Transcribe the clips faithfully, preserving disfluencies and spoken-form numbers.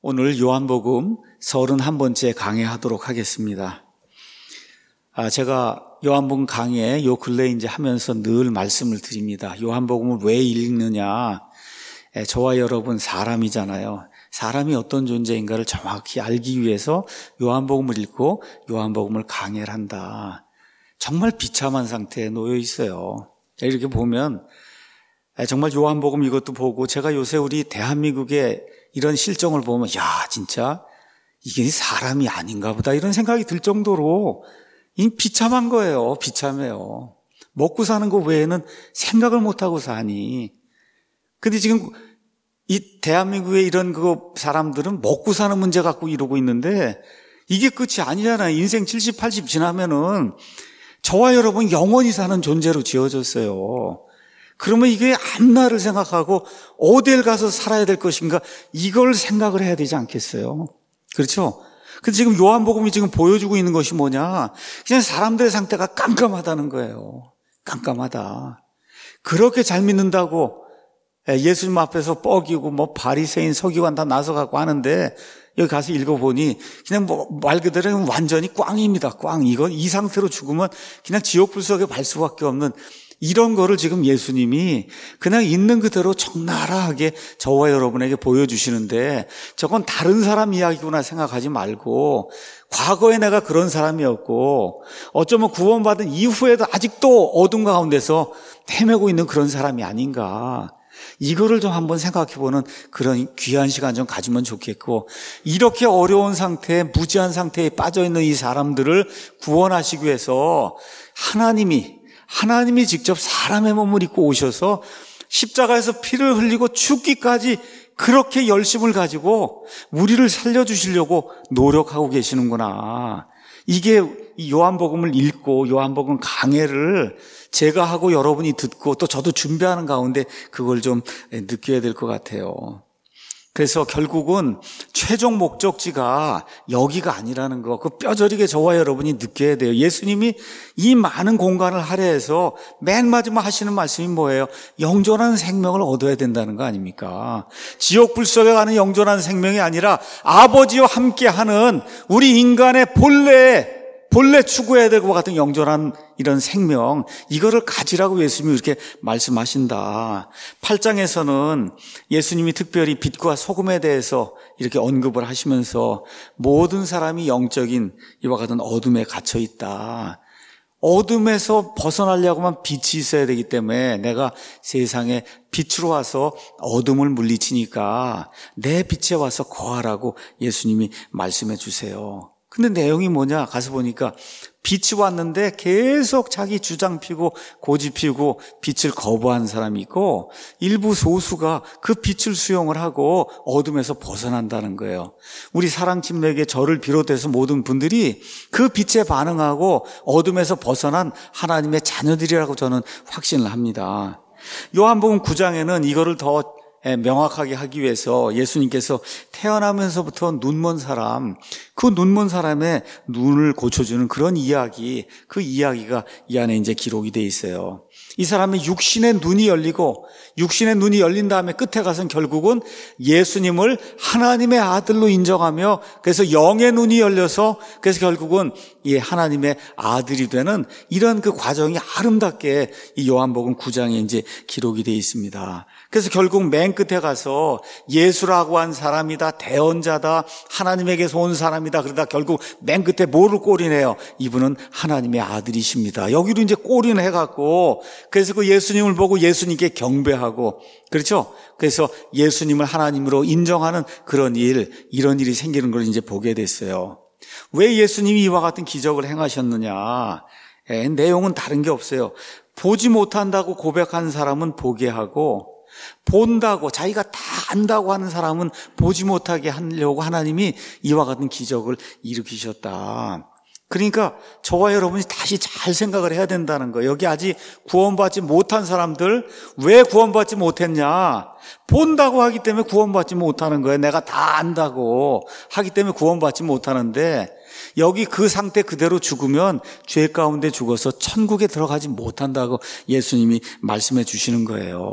오늘 요한복음 서른한 번째 강해하도록 하겠습니다. 아, 제가 요한복음 강해 요 근래 이제 하면서 늘 말씀을 드립니다. 요한복음을 왜 읽느냐? 에, 저와 여러분 사람이잖아요. 사람이 어떤 존재인가를 정확히 알기 위해서 요한복음을 읽고 요한복음을 강해를 한다. 정말 비참한 상태에 놓여 있어요. 이렇게 보면 정말 요한복음 이것도 보고 제가 요새 우리 대한민국의 이런 실정을 보면 야 진짜 이게 사람이 아닌가 보다 이런 생각이 들 정도로 이 비참한 거예요. 비참해요. 먹고 사는 거 외에는 생각을 못하고 사니. 근데 지금 이 대한민국의 이런 그 사람들은 먹고 사는 문제 갖고 이러고 있는데 이게 끝이 아니잖아요. 인생 칠십, 팔십 지나면은 저와 여러분 영원히 사는 존재로 지어졌어요. 그러면 이게 앞날을 생각하고 어딜 가서 살아야 될 것인가 이걸 생각을 해야 되지 않겠어요? 그렇죠? 근데 지금 요한복음이 지금 보여주고 있는 것이 뭐냐? 그냥 사람들의 상태가 깜깜하다는 거예요. 깜깜하다. 그렇게 잘 믿는다고 예수님 앞에서 뻐기고 뭐 바리새인 서기관 다 나서가고 하는데 여기 가서 읽어보니 그냥 뭐 말 그대로 완전히 꽝입니다. 꽝. 이건 이 상태로 죽으면 그냥 지옥 불속에 갈 수밖에 없는 이런 거를 지금 예수님이 그냥 있는 그대로 적나라하게 저와 여러분에게 보여주시는데 저건 다른 사람 이야기구나 생각하지 말고 과거에 내가 그런 사람이었고 어쩌면 구원받은 이후에도 아직도 어둠 가운데서 헤매고 있는 그런 사람이 아닌가. 이거를 좀 한번 생각해보는 그런 귀한 시간 좀 가지면 좋겠고 이렇게 어려운 상태에 무지한 상태에 빠져있는 이 사람들을 구원하시기 위해서 하나님이 하나님이 직접 사람의 몸을 입고 오셔서 십자가에서 피를 흘리고 죽기까지 그렇게 열심을 가지고 우리를 살려주시려고 노력하고 계시는구나. 이게 이 요한복음을 읽고 요한복음 강해를 제가 하고 여러분이 듣고 또 저도 준비하는 가운데 그걸 좀 느껴야 될 것 같아요. 그래서 결국은 최종 목적지가 여기가 아니라는 거, 그 뼈저리게 저와 여러분이 느껴야 돼요. 예수님이 이 많은 공간을 할애해서 맨 마지막 하시는 말씀이 뭐예요? 영존한 생명을 얻어야 된다는 거 아닙니까? 지옥 불속에 가는 영존한 생명이 아니라 아버지와 함께하는 우리 인간의 본래 본래 추구해야 될 것 같은 영존한 이런 생명, 이거를 가지라고 예수님이 이렇게 말씀하신다. 팔 장에서는 예수님이 특별히 빛과 소금에 대해서 이렇게 언급을 하시면서 모든 사람이 영적인 이와 같은 어둠에 갇혀 있다. 어둠에서 벗어나려고만 빛이 있어야 되기 때문에 내가 세상에 빛으로 와서 어둠을 물리치니까 내 빛에 와서 거하라고 예수님이 말씀해 주세요. 근데 내용이 뭐냐? 가서 보니까 빛이 왔는데 계속 자기 주장 피고 고집 피고 빛을 거부한 사람이 있고 일부 소수가 그 빛을 수용을 하고 어둠에서 벗어난다는 거예요. 우리 사랑팀에게 저를 비롯해서 모든 분들이 그 빛에 반응하고 어둠에서 벗어난 하나님의 자녀들이라고 저는 확신을 합니다. 요한복음 구 장에는 이거를 더 명확하게 하기 위해서 예수님께서 태어나면서부터 눈먼 사람, 그 눈먼 사람의 눈을 고쳐주는 그런 이야기, 그 이야기가 이 안에 이제 기록이 돼 있어요. 이 사람의 육신의 눈이 열리고 육신의 눈이 열린 다음에 끝에 가서는 결국은 예수님을 하나님의 아들로 인정하며 그래서 영의 눈이 열려서 그래서 결국은 이 하나님의 아들이 되는 이런 그 과정이 아름답게 이 요한복음 구 장에 이제 기록이 돼 있습니다. 그래서 결국 맨 끝에 가서 예수라고 한 사람이다, 대언자다, 하나님에게서 온 사람이다. 그러다 결국 맨 끝에 뭐를 꼬리내요? 이분은 하나님의 아들이십니다. 여기로 이제 꼬리를 해갖고 그래서 그 예수님을 보고 예수님께 경배하고 그렇죠? 그래서 예수님을 하나님으로 인정하는 그런 일, 이런 일이 생기는 걸 이제 보게 됐어요. 왜 예수님이 이와 같은 기적을 행하셨느냐? 에, 내용은 다른 게 없어요. 보지 못한다고 고백한 사람은 보게 하고 본다고 자기가 다 안다고 하는 사람은 보지 못하게 하려고 하나님이 이와 같은 기적을 일으키셨다. 그러니까 저와 여러분이 다시 잘 생각을 해야 된다는 거예요. 여기 아직 구원받지 못한 사람들 왜 구원받지 못했냐? 본다고 하기 때문에 구원받지 못하는 거예요. 내가 다 안다고 하기 때문에 구원받지 못하는데 여기 그 상태 그대로 죽으면 죄 가운데 죽어서 천국에 들어가지 못한다고 예수님이 말씀해 주시는 거예요.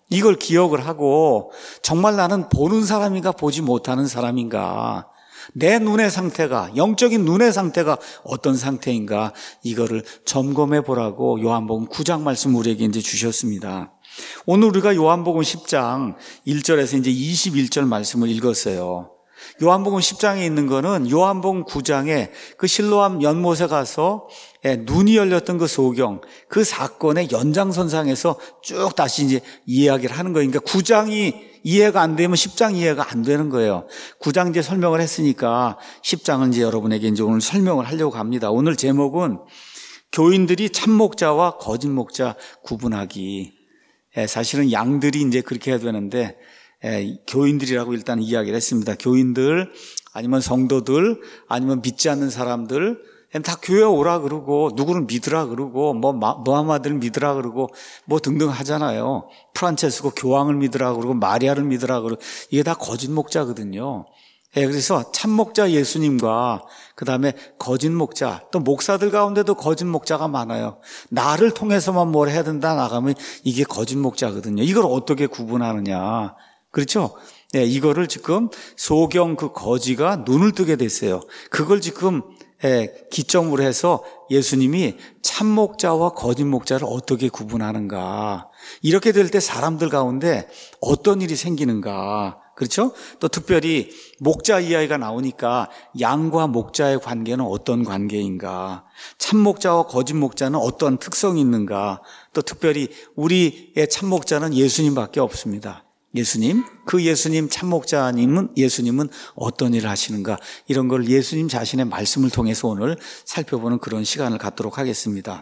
이걸 기억을 하고 정말 나는 보는 사람인가 보지 못하는 사람인가, 내 눈의 상태가, 영적인 눈의 상태가 어떤 상태인가, 이거를 점검해 보라고 요한복음 구 장 말씀 우리에게 이제 주셨습니다. 오늘 우리가 요한복음 십 장 일 절에서 이제 이십일 절 말씀을 읽었어요. 요한복음 십 장에 있는 거는 요한복음 구 장에 그 실로암 연못에 가서 눈이 열렸던 그 소경, 그 사건의 연장선상에서 쭉 다시 이제 이야기를 하는 거예요. 그러니까 구 장이 이해가 안 되면 십 장 이해가 안 되는 거예요. 구 장 이제 설명을 했으니까 십 장은 이제 여러분에게 이제 오늘 설명을 하려고 합니다. 오늘 제목은 교인들이 참목자와 거짓 목자 구분하기. 사실은 양들이 이제 그렇게 해야 되는데 교인들이라고 일단 이야기를 했습니다. 교인들, 아니면 성도들, 아니면 믿지 않는 사람들, 다 교회 오라 그러고, 누구는 믿으라 그러고, 뭐, 무하마드를 믿으라 그러고, 뭐 등등 하잖아요. 프란체스코 교황을 믿으라 그러고, 마리아를 믿으라 그러고, 이게 다 거짓 목자거든요. 예, 그래서 참 목자 예수님과 그 다음에 거짓 목자, 또 목사들 가운데도 거짓 목자가 많아요. 나를 통해서만 뭘 해야 된다 나가면 이게 거짓 목자거든요. 이걸 어떻게 구분하느냐. 그렇죠? 예, 이거를 지금 소경 그 거지가 눈을 뜨게 됐어요. 그걸 지금 예, 기점으로 해서 예수님이 참 목자와 거짓 목자를 어떻게 구분하는가. 이렇게 될 때 사람들 가운데 어떤 일이 생기는가. 그렇죠? 또 특별히 목자 이야기가 나오니까 양과 목자의 관계는 어떤 관계인가, 참 목자와 거짓 목자는 어떤 특성이 있는가, 또 특별히 우리의 참 목자는 예수님밖에 없습니다. 예수님, 그 예수님 참 목자님은 예수님은 어떤 일을 하시는가, 이런 걸 예수님 자신의 말씀을 통해서 오늘 살펴보는 그런 시간을 갖도록 하겠습니다.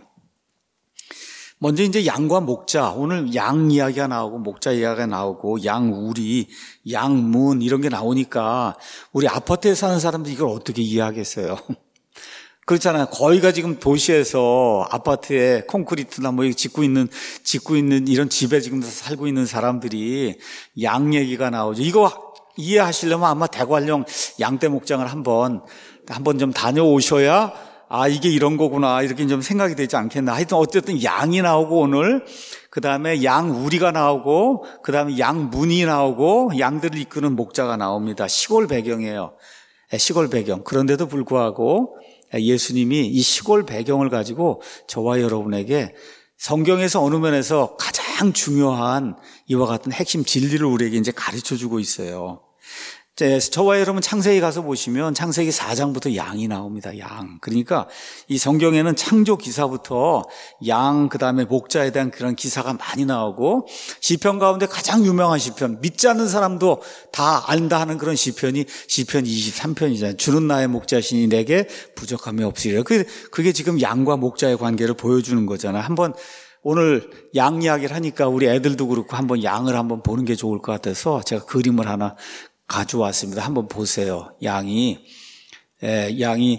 먼저 이제 양과 목자, 오늘 양 이야기가 나오고 목자 이야기가 나오고 양우리, 양문 이런 게 나오니까 우리 아파트에 사는 사람들이 이걸 어떻게 이해하겠어요? 그렇잖아요. 거의가 지금 도시에서 아파트에 콘크리트나 뭐 짓고 있는 짓고 있는 이런 집에 지금 살고 있는 사람들이 양 얘기가 나오죠. 이거 이해하시려면 아마 대관령 양떼 목장을 한번 한번 좀 다녀오셔야 아, 이게 이런 거구나, 이렇게 좀 생각이 되지 않겠나. 하여튼 어쨌든 양이 나오고 오늘, 그 다음에 양우리가 나오고, 그 다음에 양문이 나오고, 양들을 이끄는 목자가 나옵니다. 시골 배경이에요. 시골 배경. 그런데도 불구하고 예수님이 이 시골 배경을 가지고 저와 여러분에게 성경에서 어느 면에서 가장 중요한 이와 같은 핵심 진리를 우리에게 이제 가르쳐 주고 있어요. 저와 여러분 창세기 가서 보시면 창세기 사 장부터 양이 나옵니다. 양. 그러니까 이 성경에는 창조 기사부터 양, 그 다음에 목자에 대한 그런 기사가 많이 나오고, 시편 가운데 가장 유명한 시편, 믿지 않는 사람도 다 안다 하는 그런 시편이 시편 이십삼 편이잖아요. 주는 나의 목자시니 내게 부족함이 없으리라. 그게 지금 양과 목자의 관계를 보여주는 거잖아요. 한번 오늘 양 이야기를 하니까 우리 애들도 그렇고 한번 양을 한번 보는 게 좋을 것 같아서 제가 그림을 하나 가져왔습니다. 한번 보세요. 양이, 에, 양이,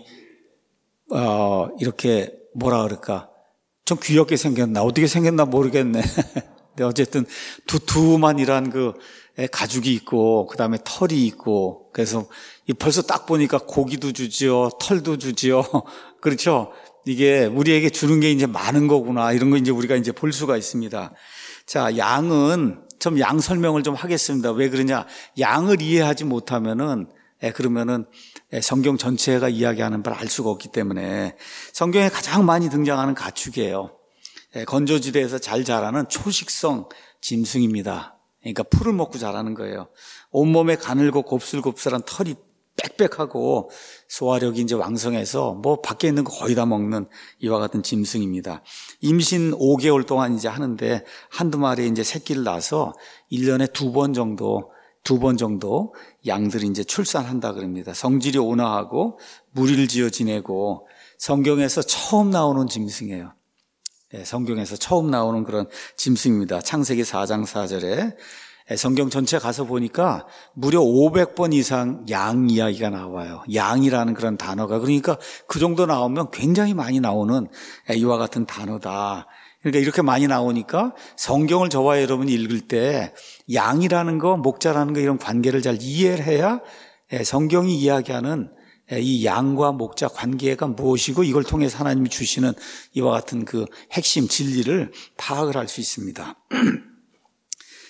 어, 이렇게, 뭐라 그럴까. 좀 귀엽게 생겼나. 어떻게 생겼나 모르겠네. 근데 어쨌든 두툼한이란 그, 에, 가죽이 있고, 그 다음에 털이 있고, 그래서 벌써 딱 보니까 고기도 주지요, 털도 주지요. 그렇죠? 이게 우리에게 주는 게 이제 많은 거구나. 이런 거 이제 우리가 이제 볼 수가 있습니다. 자, 양은, 좀 양 설명을 좀 하겠습니다. 왜 그러냐? 양을 이해하지 못하면은, 예, 그러면은 예, 성경 전체가 이야기하는 바를 알 수가 없기 때문에 성경에 가장 많이 등장하는 가축이에요. 예, 건조지대에서 잘 자라는 초식성 짐승입니다. 그러니까 풀을 먹고 자라는 거예요. 온몸에 가늘고 곱슬곱슬한 털이 빽빽하고 소화력이 이제 왕성해서 뭐 밖에 있는 거 거의 다 먹는 이와 같은 짐승입니다. 임신 오 개월 동안 이제 하는데 한두 마리 이제 새끼를 낳아서 일 년에 두 번 정도, 두 번 정도 양들이 이제 출산한다 그럽니다. 성질이 온화하고 무리를 지어 지내고 성경에서 처음 나오는 짐승이에요. 네, 성경에서 처음 나오는 그런 짐승입니다. 창세기 사 장 사 절에 성경 전체 가서 보니까 무려 오백 번 이상 양 이야기가 나와요. 양이라는 그런 단어가. 그러니까 그 정도 나오면 굉장히 많이 나오는 이와 같은 단어다. 그러니까 이렇게 많이 나오니까 성경을 저와 여러분이 읽을 때 양이라는 거, 목자라는 거 이런 관계를 잘 이해를 해야 성경이 이야기하는 이 양과 목자 관계가 무엇이고 이걸 통해서 하나님이 주시는 이와 같은 그 핵심 진리를 파악을 할 수 있습니다.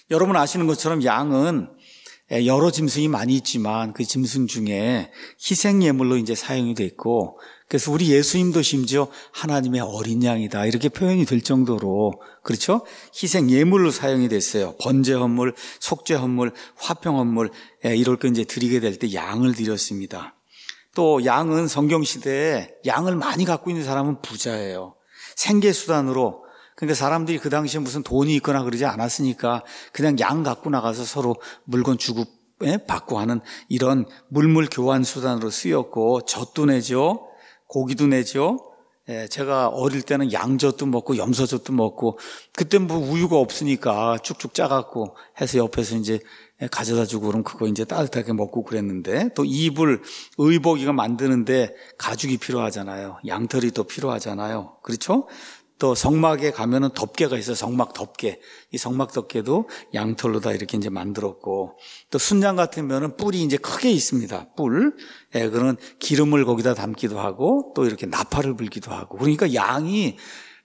여러분 아시는 것처럼 양은 여러 짐승이 많이 있지만 그 짐승 중에 희생 예물로 이제 사용이 돼 있고, 그래서 우리 예수님도 심지어 하나님의 어린 양이다 이렇게 표현이 될 정도로, 그렇죠? 희생 예물로 사용이 됐어요. 번제 헌물, 속죄 헌물, 화평 헌물, 이럴 거 이제 드리게 될 때 양을 드렸습니다. 또 양은 성경 시대에 양을 많이 갖고 있는 사람은 부자예요. 생계 수단으로. 그러니까 사람들이 그 당시에 무슨 돈이 있거나 그러지 않았으니까 그냥 양 갖고 나가서 서로 물건 주고 받고 하는 이런 물물 교환 수단으로 쓰였고, 젖도 내죠. 고기도 내죠. 예, 제가 어릴 때는 양젖도 먹고 염소젖도 먹고, 그때 뭐 우유가 없으니까 쭉쭉 짜갖고 해서 옆에서 이제 가져다 주고 그럼 그거 이제 따뜻하게 먹고 그랬는데, 또 이불, 의복이가 만드는데 가죽이 필요하잖아요. 양털이 또 필요하잖아요. 그렇죠? 또 성막에 가면은 덮개가 있어요. 성막 덮개. 이 성막 덮개도 양털로 다 이렇게 이제 만들었고, 또 순양 같으면은 뿔이 이제 크게 있습니다. 뿔. 예, 그런 기름을 거기다 담기도 하고, 또 이렇게 나팔을 불기도 하고. 그러니까 양이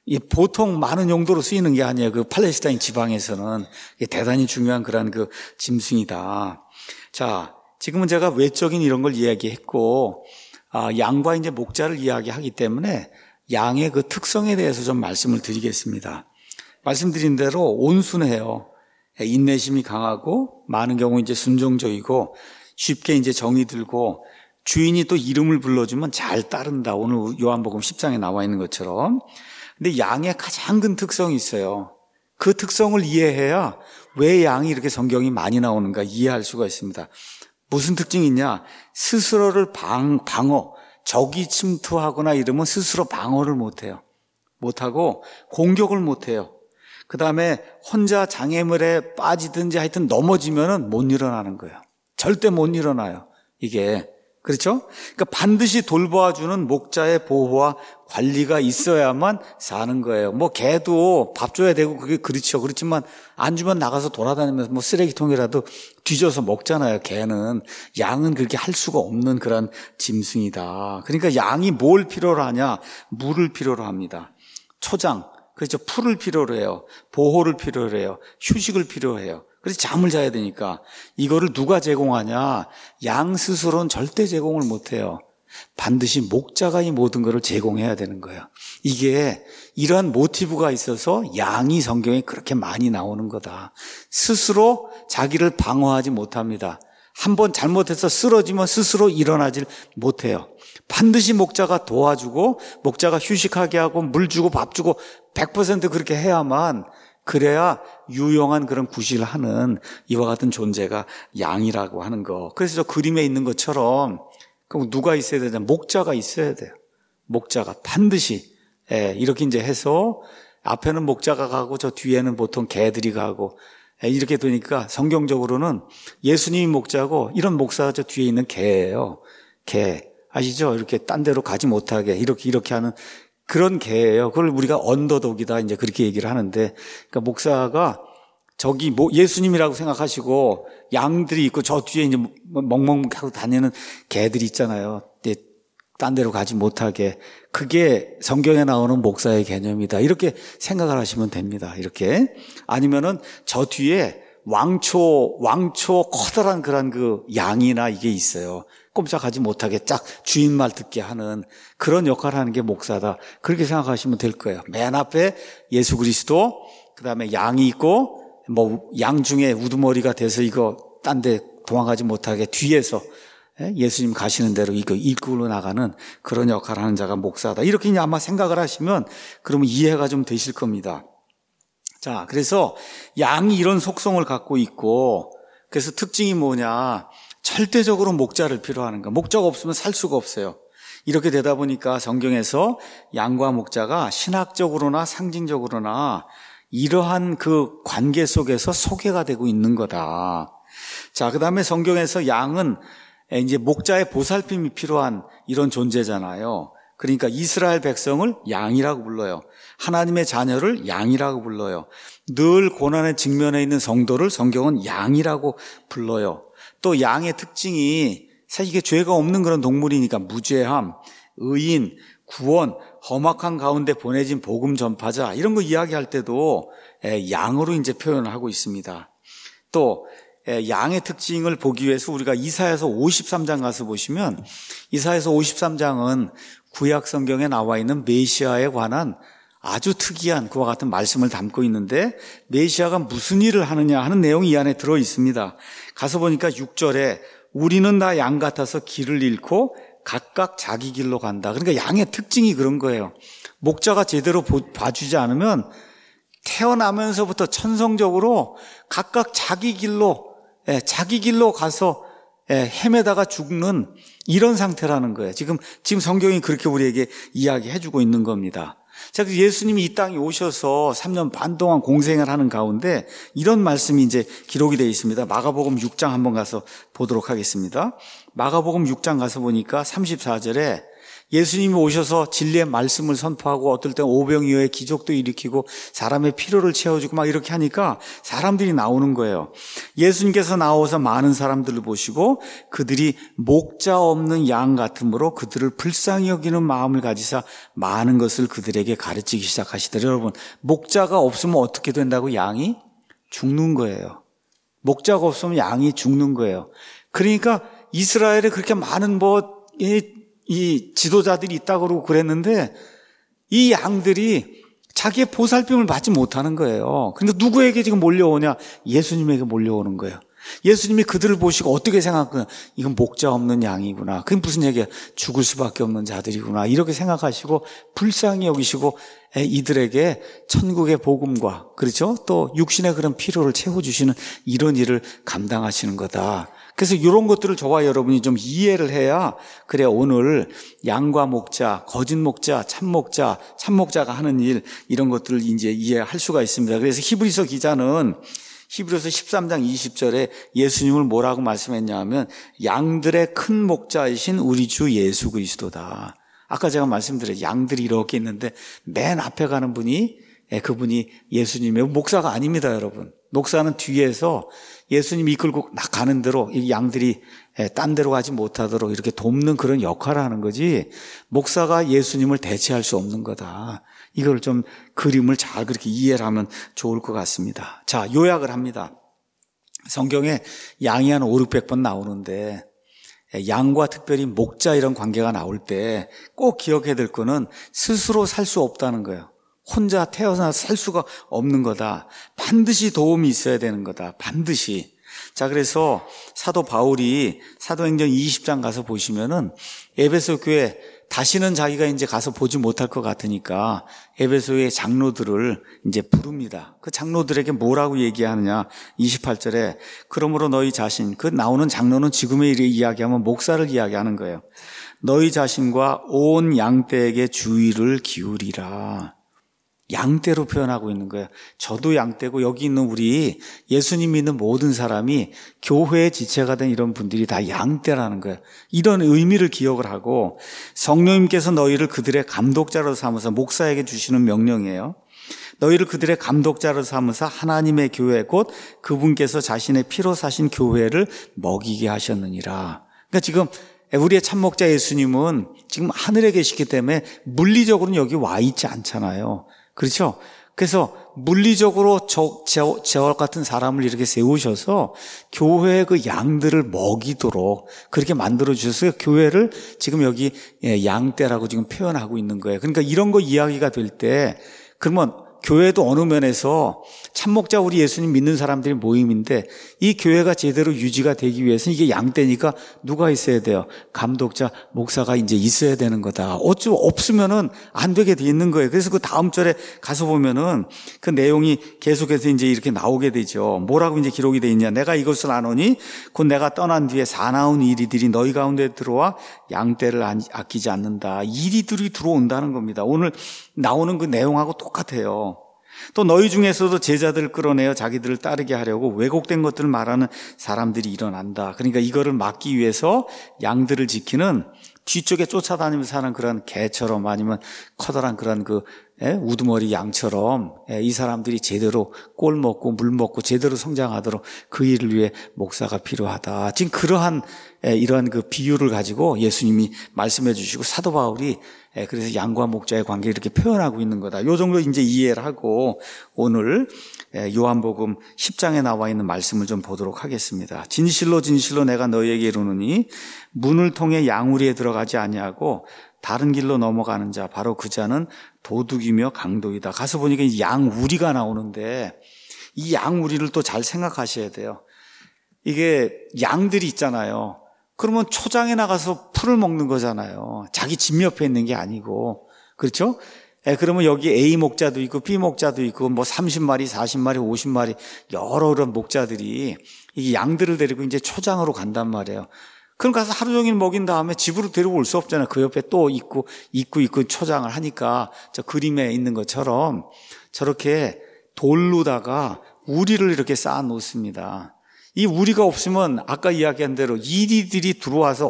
보통 많은 용도로 쓰이는 게 아니에요. 그 팔레스타인 지방에서는 대단히 중요한 그런 그 짐승이다. 자, 지금은 제가 외적인 이런 걸 이야기했고, 아, 양과 이제 목자를 이야기하기 때문에 양의 그 특성에 대해서 좀 말씀을 드리겠습니다. 말씀드린 대로 온순해요. 인내심이 강하고, 많은 경우 이제 순종적이고, 쉽게 이제 정이 들고, 주인이 또 이름을 불러주면 잘 따른다. 오늘 요한복음 십 장에 나와 있는 것처럼. 근데 양의 가장 큰 특성이 있어요. 그 특성을 이해해야 왜 양이 이렇게 성경이 많이 나오는가 이해할 수가 있습니다. 무슨 특징이 있냐? 스스로를 방, 방어, 적이 침투하거나 이러면 스스로 방어를 못해요. 못하고 공격을 못해요. 그 다음에 혼자 장애물에 빠지든지 하여튼 넘어지면은 못 일어나는 거예요. 절대 못 일어나요. 이게. 그렇죠? 그러니까 반드시 돌봐주는 목자의 보호와 관리가 있어야만 사는 거예요. 뭐 개도 밥 줘야 되고 그게 그렇죠. 그렇지만 안 주면 나가서 돌아다니면서 뭐 쓰레기통이라도 뒤져서 먹잖아요. 개는. 양은 그렇게 할 수가 없는 그런 짐승이다. 그러니까 양이 뭘 필요로 하냐? 물을 필요로 합니다. 초장, 그렇죠. 풀을 필요로 해요. 보호를 필요로 해요. 휴식을 필요로 해요. 그래서 잠을 자야 되니까. 이거를 누가 제공하냐? 양 스스로는 절대 제공을 못해요. 반드시 목자가 이 모든 것을 제공해야 되는 거예요. 이게 이러한 모티브가 있어서 양이 성경에 그렇게 많이 나오는 거다. 스스로 자기를 방어하지 못합니다. 한번 잘못해서 쓰러지면 스스로 일어나질 못해요. 반드시 목자가 도와주고, 목자가 휴식하게 하고, 물 주고 밥 주고 백 퍼센트 그렇게 해야만, 그래야 유용한 그런 구실을 하는 이와 같은 존재가 양이라고 하는 거. 그래서 저 그림에 있는 것처럼 그럼 누가 있어야 되냐? 목자가 있어야 돼요. 목자가 반드시. 예, 이렇게 이제 해서 앞에는 목자가 가고 저 뒤에는 보통 개들이 가고, 예, 이렇게 되니까 성경적으로는 예수님이 목자고 이런 목사가 저 뒤에 있는 개예요. 개. 아시죠? 이렇게 딴 데로 가지 못하게 이렇게 이렇게 하는 그런 개예요. 그걸 우리가 언더독이다 이제 그렇게 얘기를 하는데, 그러니까 목사가 저기 뭐 예수님이라고 생각하시고 양들이 있고 저 뒤에 이제 멍멍하고 다니는 개들이 있잖아요. 딴 데로 가지 못하게. 그게 성경에 나오는 목사의 개념이다. 이렇게 생각을 하시면 됩니다. 이렇게. 아니면은 저 뒤에 왕초, 왕초 커다란 그런 그 양이나 이게 있어요. 꼼짝하지 못하게 짝 주인 말 듣게 하는 그런 역할을 하는 게 목사다. 그렇게 생각하시면 될 거예요. 맨 앞에 예수 그리스도, 그 다음에 양이 있고, 뭐 양 중에 우두머리가 돼서 이거 딴 데 도망가지 못하게 뒤에서 예수님 가시는 대로 이거 일꾼으로 나가는 그런 역할을 하는 자가 목사다. 이렇게 이제 아마 생각을 하시면 그러면 이해가 좀 되실 겁니다. 자, 그래서 양이 이런 속성을 갖고 있고, 그래서 특징이 뭐냐? 절대적으로 목자를 필요하는 거. 목자가 없으면 살 수가 없어요. 이렇게 되다 보니까 성경에서 양과 목자가 신학적으로나 상징적으로나 이러한 그 관계 속에서 소개가 되고 있는 거다. 자, 그 다음에 성경에서 양은 이제 목자의 보살핌이 필요한 이런 존재잖아요. 그러니까 이스라엘 백성을 양이라고 불러요. 하나님의 자녀를 양이라고 불러요. 늘 고난의 직면에 있는 성도를 성경은 양이라고 불러요. 또 양의 특징이 사실 이게 죄가 없는 그런 동물이니까 무죄함, 의인, 구원, 험악한 가운데 보내진 복음 전파자 이런 거 이야기할 때도 양으로 이제 표현을 하고 있습니다. 또 양의 특징을 보기 위해서 우리가 이사야서 오십삼 장 가서 보시면 이사야서 오십삼 장은 구약 성경에 나와 있는 메시아에 관한 아주 특이한 그와 같은 말씀을 담고 있는데 메시아가 무슨 일을 하느냐 하는 내용이 이 안에 들어 있습니다. 가서 보니까 육 절에 우리는 다 양 같아서 길을 잃고 각각 자기 길로 간다. 그러니까 양의 특징이 그런 거예요. 목자가 제대로 봐주지 않으면 태어나면서부터 천성적으로 각각 자기 길로 자기 길로 가서 헤매다가 죽는 이런 상태라는 거예요. 지금 지금 성경이 그렇게 우리에게 이야기해 주고 있는 겁니다. 자, 그래서 예수님이 이 땅에 오셔서 삼 년 반 동안 공생을 하는 가운데 이런 말씀이 이제 기록이 되어 있습니다. 마가복음 육 장 한번 가서 보도록 하겠습니다. 마가복음 육 장 가서 보니까 삼십사 절에 예수님이 오셔서 진리의 말씀을 선포하고 어떨 땐 오병이어의 기적도 일으키고 사람의 필요를 채워주고 막 이렇게 하니까 사람들이 나오는 거예요. 예수님께서 나와서 많은 사람들을 보시고 그들이 목자 없는 양 같으므로 그들을 불쌍히 여기는 마음을 가지사 많은 것을 그들에게 가르치기 시작하시더라. 여러분, 목자가 없으면 어떻게 된다고? 양이 죽는 거예요. 목자가 없으면 양이 죽는 거예요. 그러니까 이스라엘에 그렇게 많은 뭐 이 이 지도자들이 있다고 그러고 그랬는데 이 양들이 자기의 보살핌을 받지 못하는 거예요. 그러니까 누구에게 지금 몰려오냐? 예수님에게 몰려오는 거예요. 예수님이 그들을 보시고 어떻게 생각하냐? 이건 목자 없는 양이구나. 그게 무슨 얘기야? 죽을 수밖에 없는 자들이구나. 이렇게 생각하시고 불쌍히 여기시고 이들에게 천국의 복음과 그렇죠? 또 육신의 그런 필요를 채워주시는 이런 일을 감당하시는 거다. 그래서 이런 것들을 저와 여러분이 좀 이해를 해야 그래 오늘 양과 목자, 거짓 목자, 참 목자, 참 목자가 하는 일 이런 것들을 이제 이해할 수가 있습니다. 그래서 히브리서 기자는 히브리서 십삼 장 이십 절에 예수님을 뭐라고 말씀했냐 하면 양들의 큰 목자이신 우리 주 예수 그리스도다. 아까 제가 말씀드렸죠. 양들이 이렇게 있는데 맨 앞에 가는 분이 그분이 예수님의 목사가 아닙니다, 여러분. 목사는 뒤에서 예수님 이끌고 가는 대로 이 양들이 딴 데로 가지 못하도록 이렇게 돕는 그런 역할을 하는 거지 목사가 예수님을 대체할 수 없는 거다. 이걸 좀 그림을 잘 그렇게 이해를 하면 좋을 것 같습니다. 자, 요약을 합니다. 성경에 양이 한 오륙백 번 나오는데 양과 특별히 목자 이런 관계가 나올 때 꼭 기억해야 될 거는 스스로 살 수 없다는 거예요. 혼자 태어나서 살 수가 없는 거다. 반드시 도움이 있어야 되는 거다. 반드시. 자, 그래서 사도 바울이 사도행전 이십 장 가서 보시면은 에베소 교회 다시는 자기가 이제 가서 보지 못할 것 같으니까 에베소의 장로들을 이제 부릅니다. 그 장로들에게 뭐라고 얘기하느냐? 이십팔 절에 그러므로 너희 자신, 그 나오는 장로는 지금의 일을 이야기하면 목사를 이야기하는 거예요. 너희 자신과 온 양떼에게 주의를 기울이라. 양떼로 표현하고 있는 거예요. 저도 양떼고 여기 있는 우리 예수님 믿는 모든 사람이 교회의 지체가 된 이런 분들이 다 양떼라는 거예요. 이런 의미를 기억을 하고 성령님께서 너희를 그들의 감독자로 삼으사 목사에게 주시는 명령이에요. 너희를 그들의 감독자로 삼으사 하나님의 교회 곧 그분께서 자신의 피로 사신 교회를 먹이게 하셨느니라. 그러니까 지금 우리의 참목자 예수님은 지금 하늘에 계시기 때문에 물리적으로는 여기 와 있지 않잖아요. 그렇죠? 그래서 물리적으로 저, 저, 저와 같은 사람을 이렇게 세우셔서 교회의 그 양들을 먹이도록 그렇게 만들어주셔서 교회를 지금 여기 양떼라고 지금 표현하고 있는 거예요. 그러니까 이런 거 이야기가 될 때 그러면 교회도 어느 면에서 참목자 우리 예수님 믿는 사람들이 모임인데 이 교회가 제대로 유지가 되기 위해서는 이게 양떼니까 누가 있어야 돼요? 감독자, 목사가 이제 있어야 되는 거다. 어쩌 없으면은 안 되게 돼 있는 거예요. 그래서 그 다음 절에 가서 보면은 그 내용이 계속해서 이제 이렇게 나오게 되죠. 뭐라고 이제 기록이 돼 있냐? 내가 이것을 아노니 곧 내가 떠난 뒤에 사나운 이리들이 너희 가운데 들어와 양떼를 아끼지 않는다. 이리들이 들어온다는 겁니다. 오늘 나오는 그 내용하고 똑같아요. 또 너희 중에서도 제자들을 끌어내어 자기들을 따르게 하려고 왜곡된 것들을 말하는 사람들이 일어난다. 그러니까 이거를 막기 위해서 양들을 지키는 뒤쪽에 쫓아다니면서 사는 그런 개처럼 아니면 커다란 그런 그 예? 우두머리 양처럼 예, 이 사람들이 제대로 꼴 먹고 물 먹고 제대로 성장하도록 그 일을 위해 목사가 필요하다. 지금 그러한 예, 이러한 그 비유를 가지고 예수님이 말씀해 주시고 사도 바울이 예, 그래서 양과 목자의 관계를 이렇게 표현하고 있는 거다. 요 정도 이제 이해를 하고 오늘 예, 요한복음 십 장에 나와 있는 말씀을 좀 보도록 하겠습니다. 진실로 진실로 내가 너희에게 이르노니 문을 통해 양우리에 들어가지 아니하고 다른 길로 넘어가는 자 바로 그 자는 도둑이며 강도이다. 가서 보니까 양우리가 나오는데 이 양우리를 또 잘 생각하셔야 돼요. 이게 양들이 있잖아요. 그러면 초장에 나가서 풀을 먹는 거잖아요. 자기 집 옆에 있는 게 아니고. 그렇죠? 예, 그러면 여기 A 목자도 있고 B 목자도 있고 뭐 삼십 마리, 사십 마리, 오십 마리 여러 그런 목자들이 이 양들을 데리고 이제 초장으로 간단 말이에요. 그럼 가서 하루 종일 먹인 다음에 집으로 데리고 올 수 없잖아요. 그 옆에 또 있고, 있고, 있고 초장을 하니까 저 그림에 있는 것처럼 저렇게 돌로다가 우리를 이렇게 쌓아 놓습니다. 이 우리가 없으면 아까 이야기한 대로 이리들이 들어와서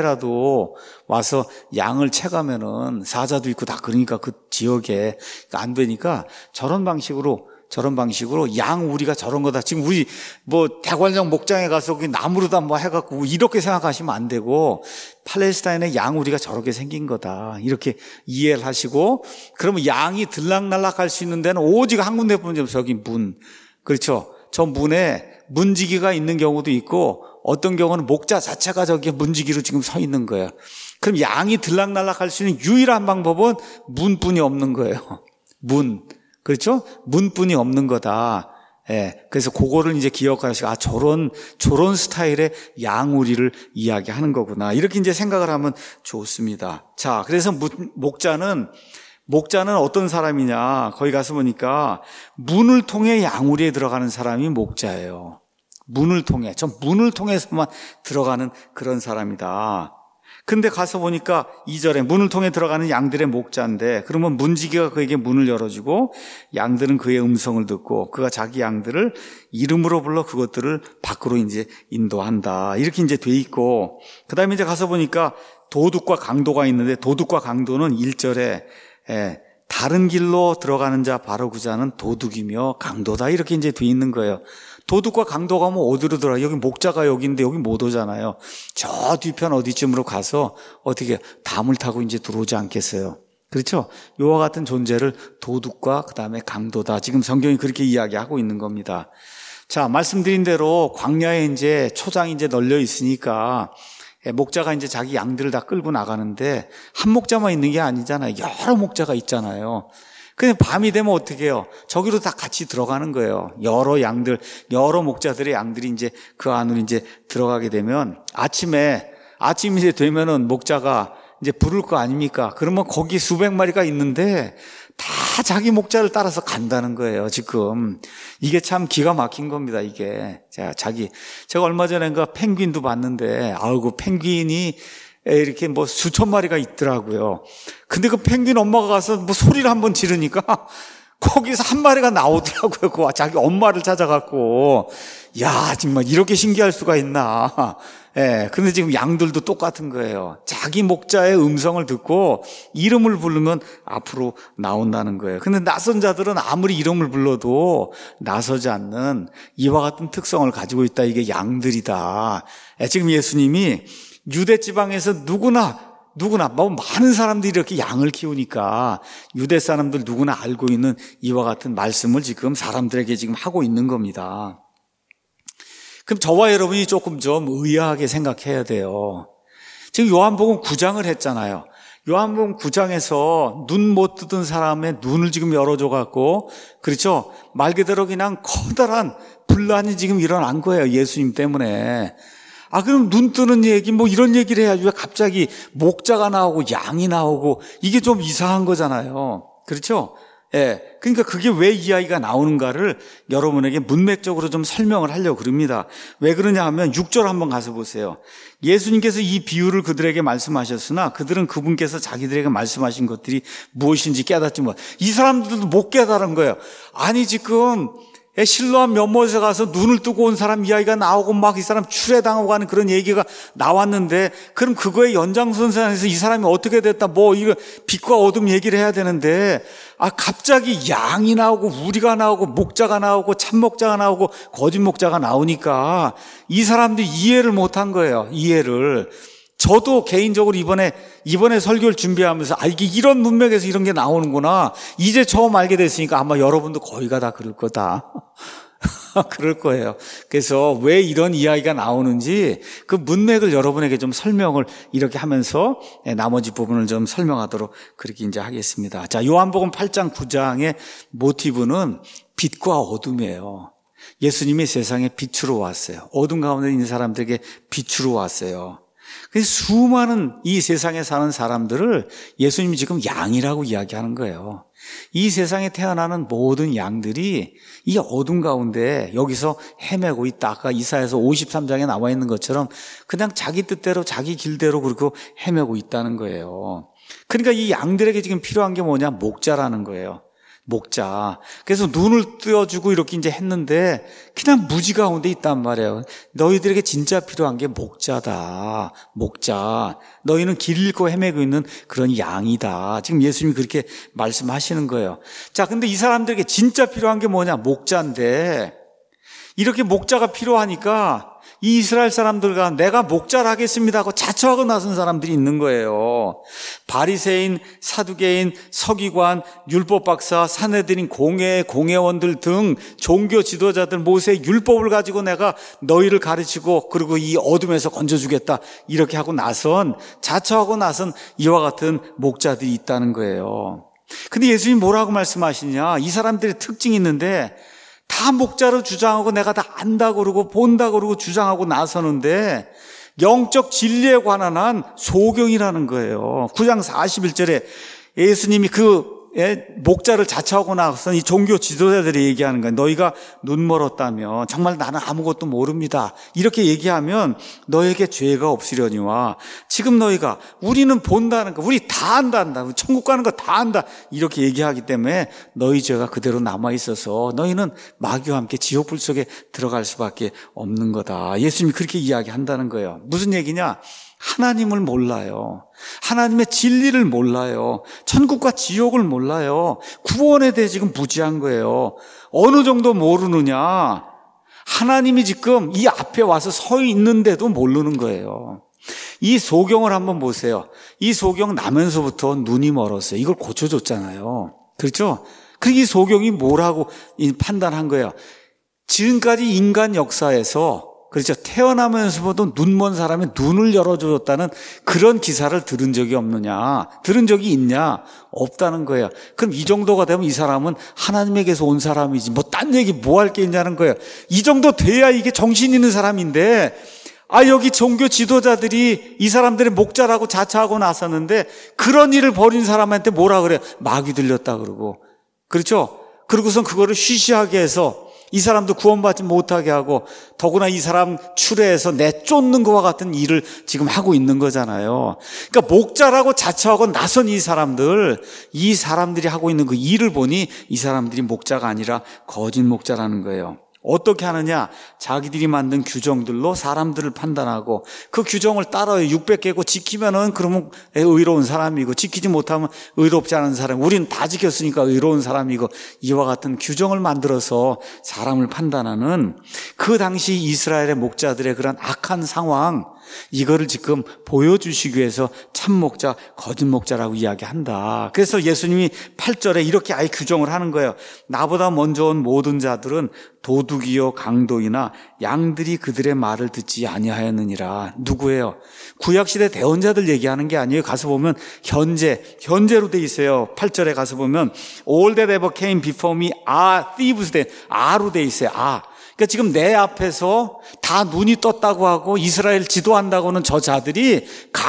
언제라도 와서 양을 채가면은 사자도 있고 다 그러니까 그 지역에 안 되니까 저런 방식으로 저런 방식으로 양 우리가 저런 거다. 지금 우리 뭐 대관령 목장에 가서 나무로다 뭐 해갖고 이렇게 생각하시면 안 되고 팔레스타인의 양 우리가 저렇게 생긴 거다. 이렇게 이해를 하시고 그러면 양이 들락날락할 수 있는 데는 오직 한 군데 뿐이죠. 저기 문. 그렇죠. 저 문에 문지기가 있는 경우도 있고 어떤 경우는 목자 자체가 저기 문지기로 지금 서 있는 거예요. 그럼 양이 들락날락할 수 있는 유일한 방법은 문뿐이 없는 거예요. 문. 그렇죠? 문뿐이 없는 거다. 예. 그래서 그거를 이제 기억하시고, 아, 저런, 저런 스타일의 양우리를 이야기하는 거구나. 이렇게 이제 생각을 하면 좋습니다. 자, 그래서 목자는, 목자는 어떤 사람이냐. 거기 가서 보니까 문을 통해 양우리에 들어가는 사람이 목자예요. 문을 통해. 저 문을 통해서만 들어가는 그런 사람이다. 근데 가서 보니까 이 절에 문을 통해 들어가는 양들의 목자인데 그러면 문지기가 그에게 문을 열어주고 양들은 그의 음성을 듣고 그가 자기 양들을 이름으로 불러 그것들을 밖으로 이제 인도한다. 이렇게 이제 돼 있고 그 다음에 이제 가서 보니까 도둑과 강도가 있는데 도둑과 강도는 일 절에 예, 다른 길로 들어가는 자 바로 그 자는 도둑이며 강도다. 이렇게 이제 돼 있는 거예요. 도둑과 강도가 뭐 어디로 들어가? 여기 목자가 여기인데 여기 못 오잖아요. 저 뒤편 어디쯤으로 가서 어떻게 담을 타고 이제 들어오지 않겠어요? 그렇죠? 이와 같은 존재를 도둑과 그 다음에 강도다. 지금 성경이 그렇게 이야기하고 있는 겁니다. 자, 말씀드린 대로 광야에 이제 초장이 이제 널려 있으니까 목자가 이제 자기 양들을 다 끌고 나가는데 한 목자만 있는 게 아니잖아요. 여러 목자가 있잖아요. 근데 밤이 되면 어떻게 해요? 저기로 다 같이 들어가는 거예요. 여러 양들, 여러 목자들의 양들이 이제 그 안으로 이제 들어가게 되면 아침에, 아침이 이제 되면은 목자가 이제 부를 거 아닙니까? 그러면 거기 수백 마리가 있는데 다 자기 목자를 따라서 간다는 거예요, 지금. 이게 참 기가 막힌 겁니다, 이게. 자, 자기. 제가 얼마 전에 펭귄도 봤는데, 아우, 그 펭귄이 이렇게 뭐 수천 마리가 있더라고요. 근데 그 펭귄 엄마가 가서 뭐 소리를 한번 지르니까 거기서 한 마리가 나오더라고요. 그 자기 엄마를 찾아갖고. 야, 정말 이렇게 신기할 수가 있나. 예. 근데 지금 양들도 똑같은 거예요. 자기 목자의 음성을 듣고 이름을 부르면 앞으로 나온다는 거예요. 근데 낯선 자들은 아무리 이름을 불러도 나서지 않는 이와 같은 특성을 가지고 있다. 이게 양들이다. 예. 지금 예수님이 유대 지방에서 누구나 누구나 뭐 많은 사람들이 이렇게 양을 키우니까 유대 사람들 누구나 알고 있는 이와 같은 말씀을 지금 사람들에게 지금 하고 있는 겁니다. 그럼 저와 여러분이 조금 좀 의아하게 생각해야 돼요. 지금 요한복음 구 장을 했잖아요. 요한복음 구 장에서 눈 못 뜨던 사람의 눈을 지금 열어줘 갖고, 그렇죠? 말 그대로 그냥 커다란 분란이 지금 일어난 거예요. 예수님 때문에. 아, 그럼 눈 뜨는 얘기, 뭐 이런 얘기를 해야지. 왜 갑자기 목자가 나오고 양이 나오고, 이게 좀 이상한 거잖아요. 그렇죠? 예. 그러니까 그게 왜 이 이야기가 나오는가를 여러분에게 문맥적으로 좀 설명을 하려고 그럽니다. 왜 그러냐 하면 육 절 한번 가서 보세요. 예수님께서 이 비유를 그들에게 말씀하셨으나 그들은 그분께서 자기들에게 말씀하신 것들이 무엇인지 깨닫지 못. 이 사람들도 못 깨달은 거예요. 아니, 지금 실로암 연못에 가서 눈을 뜨고 온 사람 이야기가 나오고 막 이 사람 추례당하고 하는 그런 얘기가 나왔는데, 그럼 그거의 연장선상에서 이 사람이 어떻게 됐다, 뭐 이거 빛과 어둠 얘기를 해야 되는데, 아 갑자기 양이 나오고 우리가 나오고 목자가 나오고 참목자가 나오고 거짓 목자가 나오니까 이 사람들이 이해를 못한 거예요. 이해를. 저도 개인적으로 이번에 이번에 설교를 준비하면서 아 이게 이런 문맥에서 이런 게 나오는구나, 이제 처음 알게 됐으니까 아마 여러분도 거의가 다 그럴 거다. 그럴 거예요. 그래서 왜 이런 이야기가 나오는지 그 문맥을 여러분에게 좀 설명을 이렇게 하면서 나머지 부분을 좀 설명하도록 그렇게 이제 하겠습니다. 자, 요한복음 팔 장 구 장의 모티브는 빛과 어둠이에요. 예수님이 세상에 빛으로 왔어요. 어둠 가운데 있는 사람들에게 빛으로 왔어요. 그래서 수많은 이 세상에 사는 사람들을 예수님이 지금 양이라고 이야기하는 거예요. 이 세상에 태어나는 모든 양들이 이 어둠 가운데 여기서 헤매고 있다. 아까 이사야서 오십삼 장에 나와 있는 것처럼 그냥 자기 뜻대로 자기 길대로 그렇게 헤매고 있다는 거예요. 그러니까 이 양들에게 지금 필요한 게 뭐냐? 목자라는 거예요. 목자. 그래서 눈을 뜨어주고 이렇게 이제 했는데 그냥 무지 가운데 있단 말이에요. 너희들에게 진짜 필요한 게 목자다. 목자. 너희는 길 잃고 헤매고 있는 그런 양이다. 지금 예수님이 그렇게 말씀하시는 거예요. 자, 근데 이 사람들에게 진짜 필요한 게 뭐냐? 목자인데 이렇게 목자가 필요하니까 이 이스라엘 사람들과 내가 목자를 하겠습니다 하고 자처하고 나선 사람들이 있는 거예요. 바리새인, 사두개인, 서기관, 율법 박사, 산헤드린 공회, 공회원들 등 종교 지도자들 모세의 율법을 가지고 내가 너희를 가르치고 그리고 이 어둠에서 건져주겠다 이렇게 하고 나선, 자처하고 나선 이와 같은 목자들이 있다는 거예요. 근데 예수님이 뭐라고 말씀하시냐? 이 사람들의 특징이 있는데 다 목자로 주장하고 내가 다 안다 그러고 본다 그러고 주장하고 나서는데 영적 진리에 관한 한 소경이라는 거예요. 구 장 사십일 절에 예수님이 그 목자를 자처하고 나선 이 종교 지도자들이 얘기하는 거예요. 너희가 눈 멀었다면 정말 나는 아무것도 모릅니다 이렇게 얘기하면 너에게 죄가 없으려니와 지금 너희가 우리는 본다는 거, 우리 다 안다, 천국 가는 거 다 안다 이렇게 얘기하기 때문에 너희 죄가 그대로 남아있어서 너희는 마귀와 함께 지옥불 속에 들어갈 수밖에 없는 거다. 예수님이 그렇게 이야기한다는 거예요. 무슨 얘기냐? 하나님을 몰라요. 하나님의 진리를 몰라요. 천국과 지옥을 몰라요. 구원에 대해 지금 무지한 거예요. 어느 정도 모르느냐? 하나님이 지금 이 앞에 와서 서 있는데도 모르는 거예요. 이 소경을 한번 보세요. 이 소경 나면서부터 눈이 멀었어요. 이걸 고쳐줬잖아요. 그렇죠? 그 이 소경이 뭐라고 판단한 거예요? 지금까지 인간 역사에서 그렇죠. 태어나면서부터 눈먼 사람이 눈을 열어줬다는 그런 기사를 들은 적이 없느냐? 들은 적이 있냐? 없다는 거예요. 그럼 이 정도가 되면 이 사람은 하나님에게서 온 사람이지 뭐 딴 얘기 뭐 할 게 있냐는 거예요. 이 정도 돼야 이게 정신 있는 사람인데 아 여기 종교 지도자들이 이 사람들의 목자라고 자처하고 나섰는데 그런 일을 벌인 사람한테 뭐라 그래요? 마귀 들렸다 그러고. 그렇죠? 그러고선 그거를 쉬쉬하게 해서 이 사람도 구원받지 못하게 하고 더구나 이 사람 추례해서 내쫓는 것과 같은 일을 지금 하고 있는 거잖아요. 그러니까 목자라고 자처하고 나선 이 사람들, 이 사람들이 하고 있는 그 일을 보니 이 사람들이 목자가 아니라 거짓 목자라는 거예요. 어떻게 하느냐? 자기들이 만든 규정들로 사람들을 판단하고 그 규정을 따라요. 육백 개고 지키면은 그러면 의로운 사람이고 지키지 못하면 의롭지 않은 사람. 우리는 다 지켰으니까 의로운 사람이고 이와 같은 규정을 만들어서 사람을 판단하는 그 당시 이스라엘의 목자들의 그런 악한 상황, 이거를 지금 보여주시기 위해서 참목자, 거짓목자라고 이야기한다. 그래서 예수님이 팔 절에 이렇게 아예 규정을 하는 거예요. 나보다 먼저 온 모든 자들은 도둑이요 강도이나 양들이 그들의 말을 듣지 아니하였느니라. 누구예요? 구약시대 대언자들 얘기하는 게 아니에요. 가서 보면 현재, 현재로 돼 있어요. 팔 절에 가서 보면 All that ever came before me are thieves. 아로 돼 있어요. 아. 그러니까 지금 내 앞에서 다 눈이 떴다고 하고 이스라엘 지도한다고는 저 자들이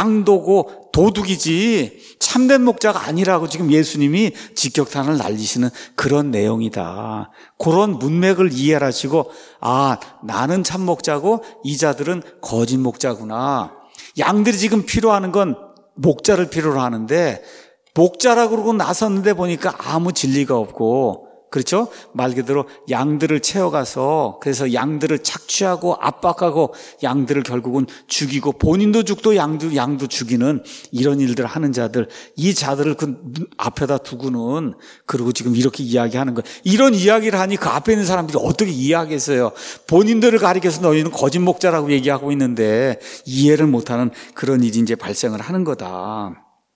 강도고 도둑이지 참된 목자가 아니라고 지금 예수님이 직격탄을 날리시는 그런 내용이다. 그런 문맥을 이해하시고 아 나는 참 목자고 이 자들은 거짓 목자구나. 양들이 지금 필요하는 건 목자를 필요로 하는데 목자라고 그러고 나섰는데 보니까 아무 진리가 없고 그렇죠? 말 그대로 양들을 채워가서 그래서 양들을 착취하고 압박하고 양들을 결국은 죽이고 본인도 죽고 양도, 양도 죽이는 이런 일들을 하는 자들, 이 자들을 그 앞에다 두고는 그리고 지금 이렇게 이야기하는 거예요. 이런 이야기를 하니 그 앞에 있는 사람들이 어떻게 이해하겠어요? 본인들을 가리켜서 너희는 거짓 목자라고 얘기하고 있는데 이해를 못하는 그런 일이 이제 발생을 하는 거다.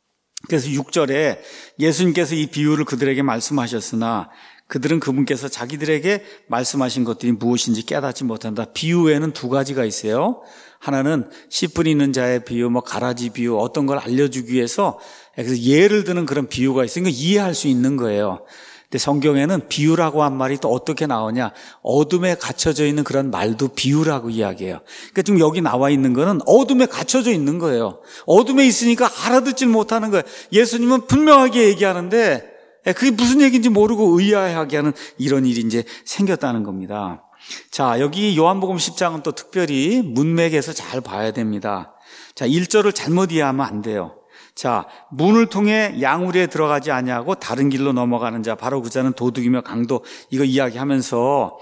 그래서 육 절에 예수님께서 이 비유를 그들에게 말씀하셨으나 그들은 그분께서 자기들에게 말씀하신 것들이 무엇인지 깨닫지 못한다. 비유에는 두 가지가 있어요. 하나는 씨 뿌리는 자의 비유, 뭐 가라지 비유, 어떤 걸 알려주기 위해서 그래서 예를 드는 그런 비유가 있으니까 이해할 수 있는 거예요. 근데 성경에는 비유라고 한 말이 또 어떻게 나오냐? 어둠에 갇혀져 있는 그런 말도 비유라고 이야기해요. 그러니까 지금 여기 나와 있는 거는 어둠에 갇혀져 있는 거예요. 어둠에 있으니까 알아듣질 못하는 거예요. 예수님은 분명하게 얘기하는데 그게 무슨 얘기인지 모르고 의아해하게 하는 이런 일이 이제 생겼다는 겁니다. 자, 여기 요한복음 십 장은 또 특별히 문맥에서 잘 봐야 됩니다. 자, 일 절을 잘못 이해하면 안 돼요. 자, 문을 통해 양우리에 들어가지 아니하고 다른 길로 넘어가는 자, 바로 그 자는 도둑이며 강도, 이거 이야기하면서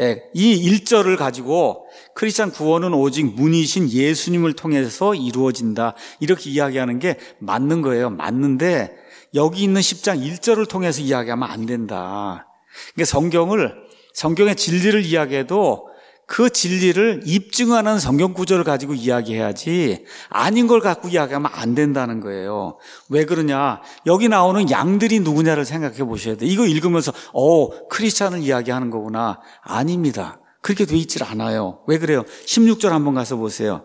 이 일 절을 가지고 크리스찬 구원은 오직 문이신 예수님을 통해서 이루어진다, 이렇게 이야기하는 게 맞는 거예요. 맞는데 여기 있는 십 장 일 절을 통해서 이야기하면 안 된다. 그러니까 성경을, 성경의 진리를 이야기해도 그 진리를 입증하는 성경 구절을 가지고 이야기해야지 아닌 걸 갖고 이야기하면 안 된다는 거예요. 왜 그러냐? 여기 나오는 양들이 누구냐를 생각해 보셔야 돼요. 이거 읽으면서 어, 크리스찬을 이야기하는 거구나. 아닙니다. 그렇게 돼 있질 않아요. 왜 그래요? 십육 절 한번 가서 보세요.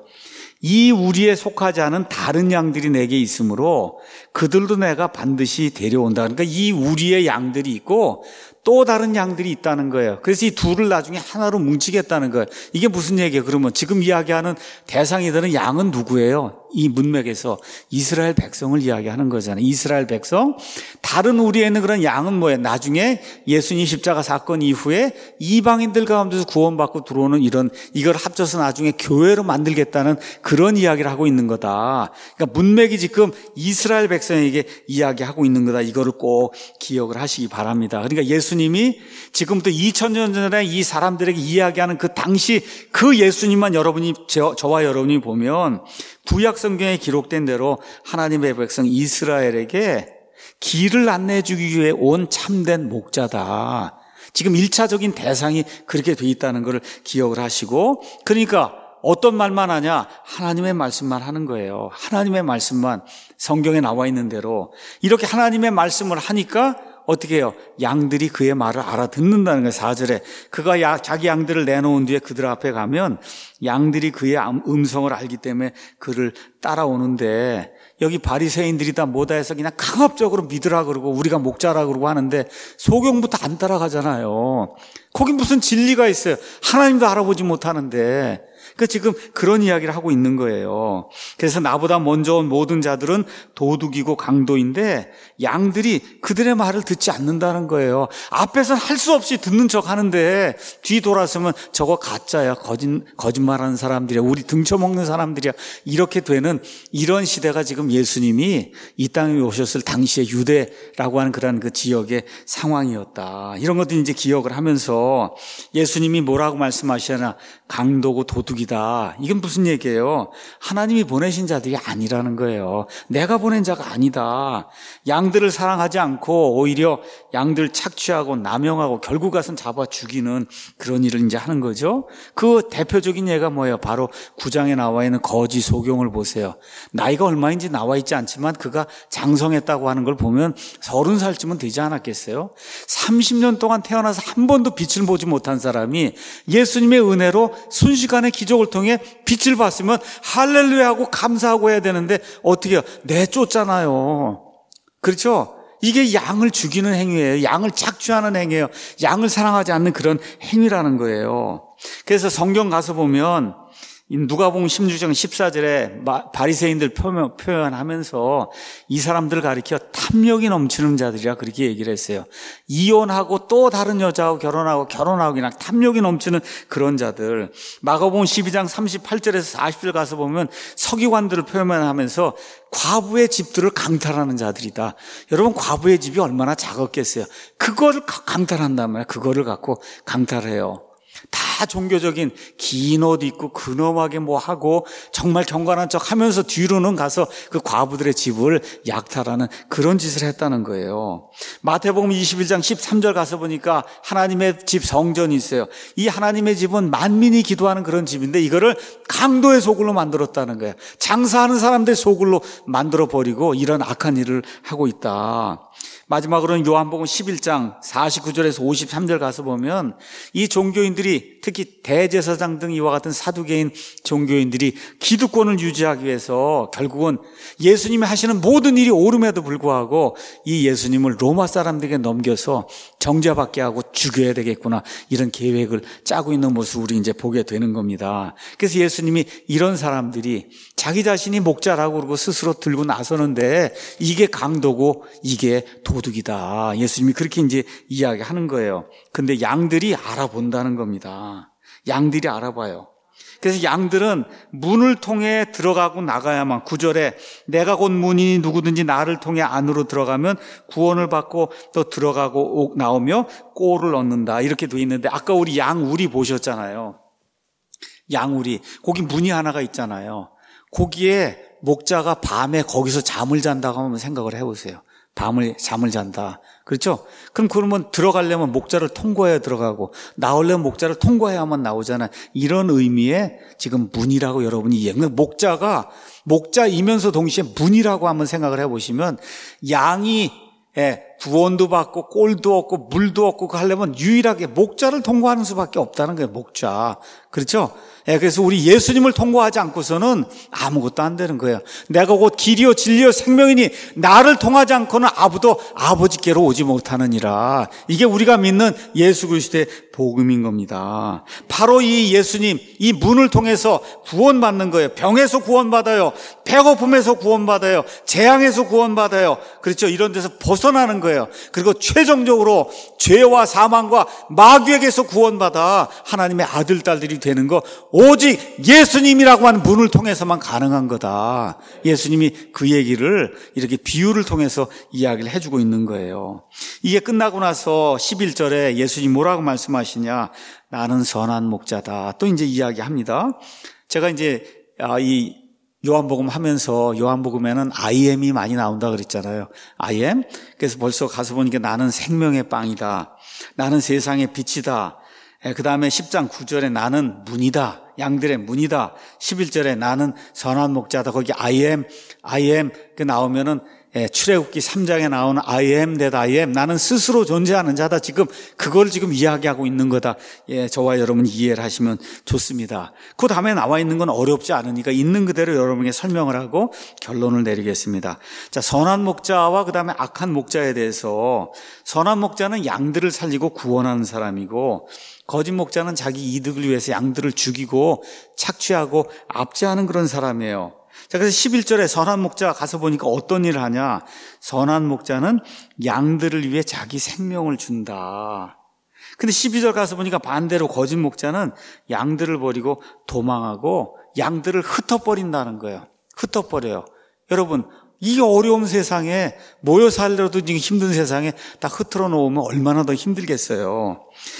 이 우리에 속하지 않은 다른 양들이 내게 있으므로 그들도 내가 반드시 데려온다. 그러니까 이 우리의 양들이 있고 또 다른 양들이 있다는 거예요. 그래서 이 둘을 나중에 하나로 뭉치겠다는 거예요. 이게 무슨 얘기예요? 그러면 지금 이야기하는 대상이 되는 양은 누구예요? 이 문맥에서 이스라엘 백성을 이야기하는 거잖아요. 이스라엘 백성. 다른 우리에 있는 그런 양은 뭐예요? 나중에 예수님 십자가 사건 이후에 이방인들 가운데서 구원받고 들어오는 이런, 이걸 합쳐서 나중에 교회로 만들겠다는 그런 이야기를 하고 있는 거다. 그러니까 문맥이 지금 이스라엘 백성에게 이야기하고 있는 거다. 이거를 꼭 기억을 하시기 바랍니다. 그러니까 예수님이 지금부터 이천 년 전에 이 사람들에게 이야기하는 그 당시 그 예수님만 여러분이, 저, 저와 여러분이 보면 구약 성경에 기록된 대로 하나님의 백성 이스라엘에게 길을 안내해 주기 위해 온 참된 목자다. 지금 일차적인 대상이 그렇게 돼 있다는 것을 기억을 하시고, 그러니까 어떤 말만 하냐? 하나님의 말씀만 하는 거예요. 하나님의 말씀만, 성경에 나와 있는 대로 이렇게 하나님의 말씀을 하니까 어떻게 해요? 양들이 그의 말을 알아듣는다는 거예요. 사 절에 그가 야, 자기 양들을 내놓은 뒤에 그들 앞에 가면 양들이 그의 음성을 알기 때문에 그를 따라오는데, 여기 바리새인들이 다 뭐다 해서 그냥 강압적으로 믿으라 그러고 우리가 목자라 그러고 하는데 소경부터 안 따라가잖아요. 거기 무슨 진리가 있어요? 하나님도 알아보지 못하는데. 그 지금 그런 이야기를 하고 있는 거예요. 그래서 나보다 먼저 온 모든 자들은 도둑이고 강도인데 양들이 그들의 말을 듣지 않는다는 거예요. 앞에서는 할 수 없이 듣는 척 하는데 뒤 돌아서면 저거 가짜야, 거짓, 거짓말하는 사람들이야, 우리 등쳐먹는 사람들이야, 이렇게 되는 이런 시대가 지금 예수님이 이 땅에 오셨을 당시의 유대라고 하는 그런 그 지역의 상황이었다. 이런 것들 이제 기억을 하면서 예수님이 뭐라고 말씀하시나? 강도고 도둑이다. 이건 무슨 얘기예요? 하나님이 보내신 자들이 아니라는 거예요. 내가 보낸 자가 아니다. 양들을 사랑하지 않고 오히려 양들 착취하고 남용하고 결국 가서는 잡아 죽이는 그런 일을 이제 하는 거죠. 그 대표적인 예가 뭐예요? 바로 구 장에 나와 있는 거지 소경을 보세요. 나이가 얼마인지 나와 있지 않지만 그가 장성했다고 하는 걸 보면 서른 살쯤은 되지 않았겠어요? 삼십 년 동안 태어나서 한 번도 빛을 보지 못한 사람이 예수님의 은혜로 순식간에 기적을 통해 빛을 봤으면 할렐루야 하고 감사하고 해야 되는데 어떻게 해요? 내쫓잖아요. 그렇죠? 이게 양을 죽이는 행위예요. 양을 착취하는 행위예요. 양을 사랑하지 않는 그런 행위라는 거예요. 그래서 성경 가서 보면 누가복음 십육 장 십사 절에 바리새인들 표현, 표현하면서 이 사람들을 가리켜 탐욕이 넘치는 자들이라 그렇게 얘기를 했어요. 이혼하고 또 다른 여자하고 결혼하고 결혼하고 그냥 탐욕이 넘치는 그런 자들. 마가복음 십이 장 삼십팔 절에서 사십 절 가서 보면 서기관들을 표현하면서 과부의 집들을 강탈하는 자들이다. 여러분, 과부의 집이 얼마나 작았겠어요. 그거를 강탈한단 말이에요. 그거를 갖고 강탈해요. 다 종교적인 긴 옷 입고 근엄하게 뭐 하고 정말 경건한 척 하면서 뒤로는 가서 그 과부들의 집을 약탈하는 그런 짓을 했다는 거예요. 마태복음 이십일 장 십삼 절 가서 보니까 하나님의 집 성전이 있어요. 이 하나님의 집은 만민이 기도하는 그런 집인데 이거를 강도의 소굴로 만들었다는 거예요. 장사하는 사람들의 소굴로 만들어버리고 이런 악한 일을 하고 있다. 마지막으로는 요한복음 십일 장 사십구 절에서 오십삼 절 가서 보면 이 종교인들이, 특히 대제사장 등 이와 같은 사두개인 종교인들이 기득권을 유지하기 위해서 결국은 예수님이 하시는 모든 일이 옳음에도 불구하고 이 예수님을 로마 사람들에게 넘겨서 정죄받게 하고 죽여야 되겠구나, 이런 계획을 짜고 있는 모습을 우리 이제 보게 되는 겁니다. 그래서 예수님이 이런 사람들이 자기 자신이 목자라고 그러고 스스로 들고 나서는데 이게 강도고 이게 도둑이다. 예수님이 그렇게 이제 이야기하는 거예요. 근데 양들이 알아본다는 겁니다. 양들이 알아봐요. 그래서 양들은 문을 통해 들어가고 나가야만, 구 절에 내가 곧 문이니 누구든지 나를 통해 안으로 들어가면 구원을 받고 또 들어가고 나오며 꼴을 얻는다, 이렇게 돼 있는데, 아까 우리 양우리 보셨잖아요. 양우리, 거기 문이 하나가 있잖아요. 거기에 목자가 밤에 거기서 잠을 잔다고 한번 생각을 해보세요. 밤을 잠을 잔다. 그렇죠? 그럼 그러면 들어가려면 목자를 통과해야 들어가고 나오려면 목자를 통과해야만 나오잖아요. 이런 의미의 지금 문이라고 여러분이 이해해요. 목자가 목자이면서 동시에 문이라고 한번 생각을 해보시면, 양이 예, 구원도 받고 꼴도 얻고 물도 얻고 하려면 유일하게 목자를 통과하는 수밖에 없다는 거예요. 목자. 그렇죠? 예, 그래서 우리 예수님을 통과하지 않고서는 아무것도 안 되는 거예요. 내가 곧 길이요 진리요 생명이니 나를 통하지 않고는 아무도 아버지께로 오지 못하느니라. 이게 우리가 믿는 예수 그리스도의 복음인 겁니다. 바로 이 예수님, 이 문을 통해서 구원받는 거예요. 병에서 구원받아요. 배고픔에서 구원받아요. 재앙에서 구원받아요. 그렇죠? 이런 데서 벗어나는 거예요. 그리고 최종적으로 죄와 사망과 마귀에게서 구원받아 하나님의 아들, 딸들이 되는 거 오직 예수님이라고 하는 문을 통해서만 가능한 거다. 예수님이 그 얘기를 이렇게 비유를 통해서 이야기를 해주고 있는 거예요. 이게 끝나고 나서 십일 절에 예수님 뭐라고 말씀하시냐? 나는 선한 목자다. 또 이제 이야기합니다. 제가 이제 이 요한복음 하면서 요한복음에는 I am이 많이 나온다 그랬잖아요. I am. 그래서 벌써 가서 보니까 나는 생명의 빵이다. 나는 세상의 빛이다. 그 다음에 십 장 구 절에 나는 문이다. 양들의 문이다. 십일 절에 나는 선한 목자다. 거기 I am, I am 그 나오면은 출애굽기 삼 장에 나오는 I am that I am, 나는 스스로 존재하는 자다. 지금 그걸 지금 이야기하고 있는 거다. 예, 저와 여러분이 이해를 하시면 좋습니다. 그 다음에 나와 있는 건 어렵지 않으니까 있는 그대로 여러분에게 설명을 하고 결론을 내리겠습니다. 자, 선한 목자와 그 다음에 악한 목자에 대해서, 선한 목자는 양들을 살리고 구원하는 사람이고, 거짓 목자는 자기 이득을 위해서 양들을 죽이고 착취하고 압제하는 그런 사람이에요. 자, 그래서 십일 절에 선한 목자가 가서 보니까 어떤 일을 하냐? 선한 목자는 양들을 위해 자기 생명을 준다. 근데 십이 절 가서 보니까 반대로 거짓 목자는 양들을 버리고 도망하고 양들을 흩어버린다는 거예요. 흩어버려요. 여러분, 이 어려운 세상에 모여 살려도 힘든 세상에 다 흐트러 놓으면 얼마나 더 힘들겠어요.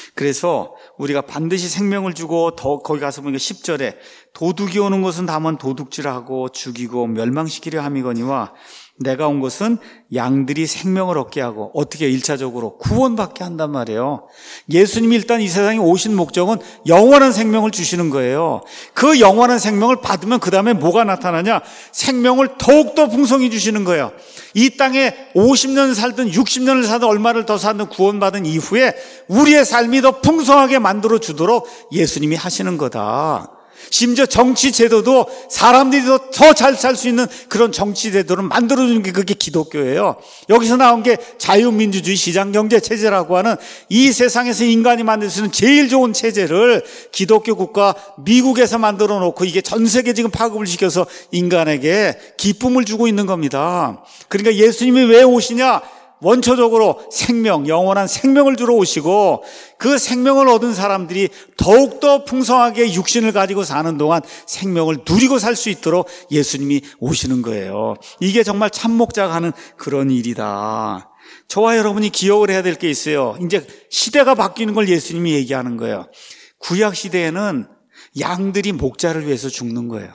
그래서 우리가 반드시 생명을 주고, 더 거기 가서 보니까 십 절에 도둑이 오는 것은 다만 도둑질하고 죽이고 멸망시키려 함이거니와 내가 온 것은 양들이 생명을 얻게 하고, 어떻게 일 차적으로 구원받게 한단 말이에요. 예수님이 일단 이 세상에 오신 목적은 영원한 생명을 주시는 거예요. 그 영원한 생명을 받으면 그 다음에 뭐가 나타나냐? 생명을 더욱더 풍성히 주시는 거예요. 이 땅에 오십 년 살든 육십 년을 살든 얼마를 더 살든 구원받은 이후에 우리의 삶이 더 풍성하게 만들어 주도록 예수님이 하시는 거다. 심지어 정치 제도도 사람들이 더 잘 살 수 있는 그런 정치 제도를 만들어주는 게 그게 기독교예요. 여기서 나온 게 자유민주주의 시장경제 체제라고 하는 이 세상에서 인간이 만들 수 있는 제일 좋은 체제를 기독교 국가 미국에서 만들어 놓고 이게 전 세계 지금 파급을 시켜서 인간에게 기쁨을 주고 있는 겁니다. 그러니까 예수님이 왜 오시냐? 원초적으로 생명, 영원한 생명을 주러 오시고 그 생명을 얻은 사람들이 더욱더 풍성하게 육신을 가지고 사는 동안 생명을 누리고 살 수 있도록 예수님이 오시는 거예요. 이게 정말 참목자가 하는 그런 일이다. 저와 여러분이 기억을 해야 될 게 있어요. 이제 시대가 바뀌는 걸 예수님이 얘기하는 거예요. 구약 시대에는 양들이 목자를 위해서 죽는 거예요.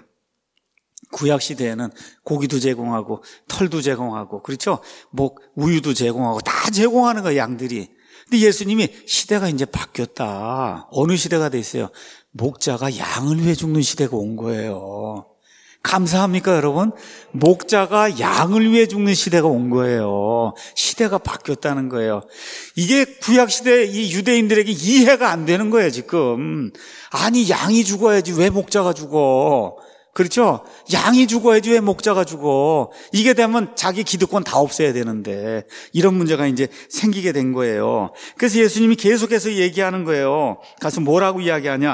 구약 시대에는 고기도 제공하고 털도 제공하고 그렇죠? 목 우유도 제공하고 다 제공하는 거예요, 양들이. 근데 예수님이 시대가 이제 바뀌었다. 어느 시대가 됐어요? 목자가 양을 위해 죽는 시대가 온 거예요. 감사합니까, 여러분? 목자가 양을 위해 죽는 시대가 온 거예요. 시대가 바뀌었다는 거예요. 이게 구약시대 이 유대인들에게 이해가 안 되는 거예요, 지금. 아니, 양이 죽어야지 왜 목자가 죽어? 그렇죠? 양이 죽어야지 왜 목자가 죽어? 이게 되면 자기 기득권 다 없애야 되는데 이런 문제가 이제 생기게 된 거예요. 그래서 예수님이 계속해서 얘기하는 거예요. 가서 뭐라고 이야기하냐?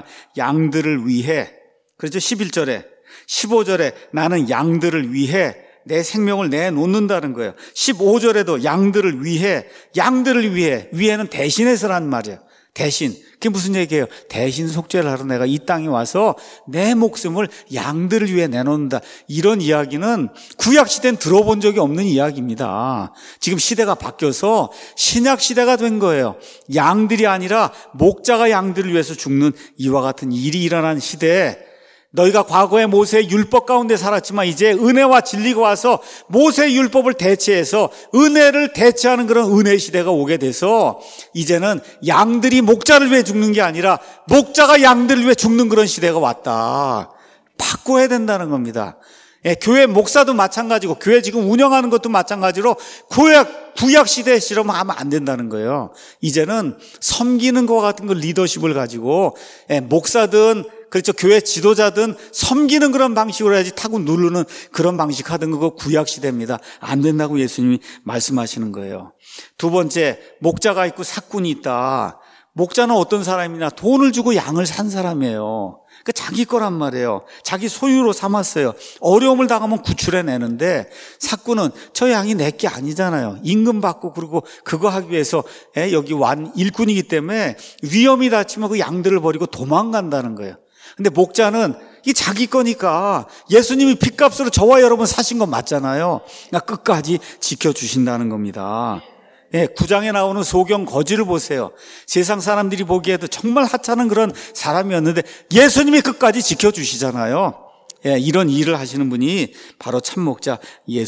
양들을 위해. 그렇죠? 십일 절에 십오 절에 나는 양들을 위해 내 생명을 내놓는다는 거예요. 십오 절에도 양들을 위해, 양들을 위해, 위에는 대신해서라는 말이에요. 대신. 그게 무슨 얘기예요? 대신 속죄를 하러 내가 이 땅에 와서 내 목숨을 양들을 위해 내놓는다. 이런 이야기는 구약시대는 들어본 적이 없는 이야기입니다. 지금 시대가 바뀌어서 신약시대가 된 거예요. 양들이 아니라 목자가 양들을 위해서 죽는 이와 같은 일이 일어난 시대에 너희가 과거에 모세의 율법 가운데 살았지만 이제 은혜와 진리가 와서 모세의 율법을 대체해서 은혜를 대체하는 그런 은혜 시대가 오게 돼서 이제는 양들이 목자를 위해 죽는 게 아니라 목자가 양들을 위해 죽는 그런 시대가 왔다. 바꿔야 된다는 겁니다. 예, 교회 목사도 마찬가지고 교회 지금 운영하는 것도 마찬가지로 구약, 구약 시대처럼 하면 안 된다는 거예요. 이제는 섬기는 것 같은 그 리더십을 가지고 예, 목사든 그렇죠. 교회 지도자든 섬기는 그런 방식으로 해야지 타고 누르는 그런 방식 하던 그거 구약 시대입니다. 안 된다고 예수님이 말씀하시는 거예요. 두 번째, 목자가 있고 삭군이 있다. 목자는 어떤 사람이냐? 돈을 주고 양을 산 사람이에요. 그 자기 거란 말이에요. 자기 소유로 삼았어요. 어려움을 당하면 구출해내는데 삭군은 저 양이 내 게 아니잖아요. 임금 받고 그리고 그거 하기 위해서 여기 완 일꾼이기 때문에 위험이 닥치면 그 양들을 버리고 도망간다는 거예요. 근데 목자는 이 자기 거니까 예수님이 핏값으로 저와 여러분 사신 건 맞잖아요. 그러니까 끝까지 지켜주신다는 겁니다. 예, 구 장에 나오는 소경 거지를 보세요. 세상 사람들이 보기에도 정말 하찮은 그런 사람이었는데 예수님이 끝까지 지켜주시잖아요. 예, 이런 일을 하시는 분이 바로 참목자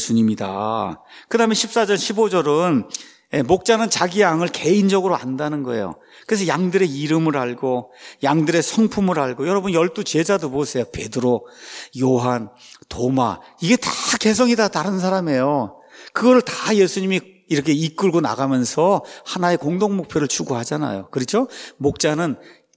예수님이다. 그 다음에 십사 절, 십오 절은 예, 목자는 자기 양을 개인적으로 안다는 거예요. 그래서 양들의 이름을 알고 양들의 성품을 알고 여러분 열두 제자도 보세요. 베드로, 요한, 도마 이게 다 개성이 다 다른 사람이에요. 그거를 다 예수님이 이렇게 이끌고 나가면서 하나의 공동 목표를 추구하잖아요. 그렇죠? 목자는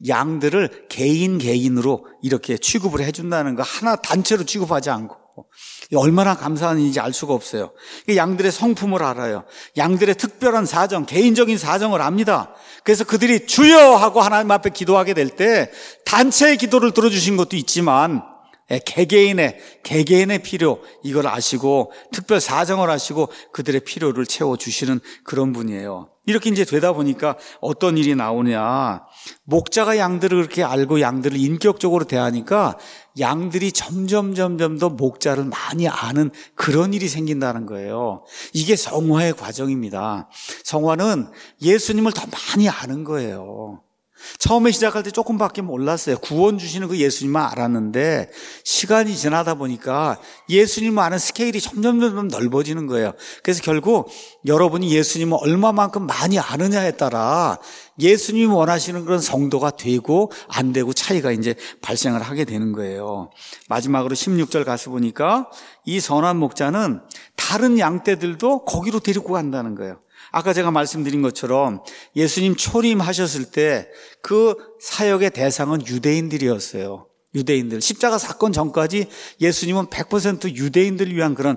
양들을 개인 개인으로 이렇게 취급을 해준다는 거 하나 단체로 취급하지 않고 얼마나 감사한 일인지 알 수가 없어요. 양들의 성품을 알아요. 양들의 특별한 사정, 개인적인 사정을 압니다. 그래서 그들이 주여 하고 하나님 앞에 기도하게 될 때 단체의 기도를 들어주신 것도 있지만 개개인의 개개인의 필요 이걸 아시고 특별 사정을 아시고 그들의 필요를 채워주시는 그런 분이에요. 이렇게 이제 되다 보니까 어떤 일이 나오냐. 목자가 양들을 그렇게 알고 양들을 인격적으로 대하니까 양들이 점점 점점 더 목자를 많이 아는 그런 일이 생긴다는 거예요. 이게 성화의 과정입니다. 성화는 예수님을 더 많이 아는 거예요. 처음에 시작할 때 조금밖에 몰랐어요. 구원 주시는 그 예수님만 알았는데 시간이 지나다 보니까 예수님을 아는 스케일이 점점 점점 넓어지는 거예요. 그래서 결국 여러분이 예수님을 얼마만큼 많이 아느냐에 따라 예수님이 원하시는 그런 성도가 되고 안 되고 차이가 이제 발생을 하게 되는 거예요. 마지막으로 십육 절 가서 보니까 이 선한 목자는 다른 양떼들도 거기로 데리고 간다는 거예요. 아까 제가 말씀드린 것처럼 예수님 초림하셨을 때 그 사역의 대상은 유대인들이었어요. 유대인들. 십자가 사건 전까지 예수님은 백 퍼센트 유대인들을 위한 그런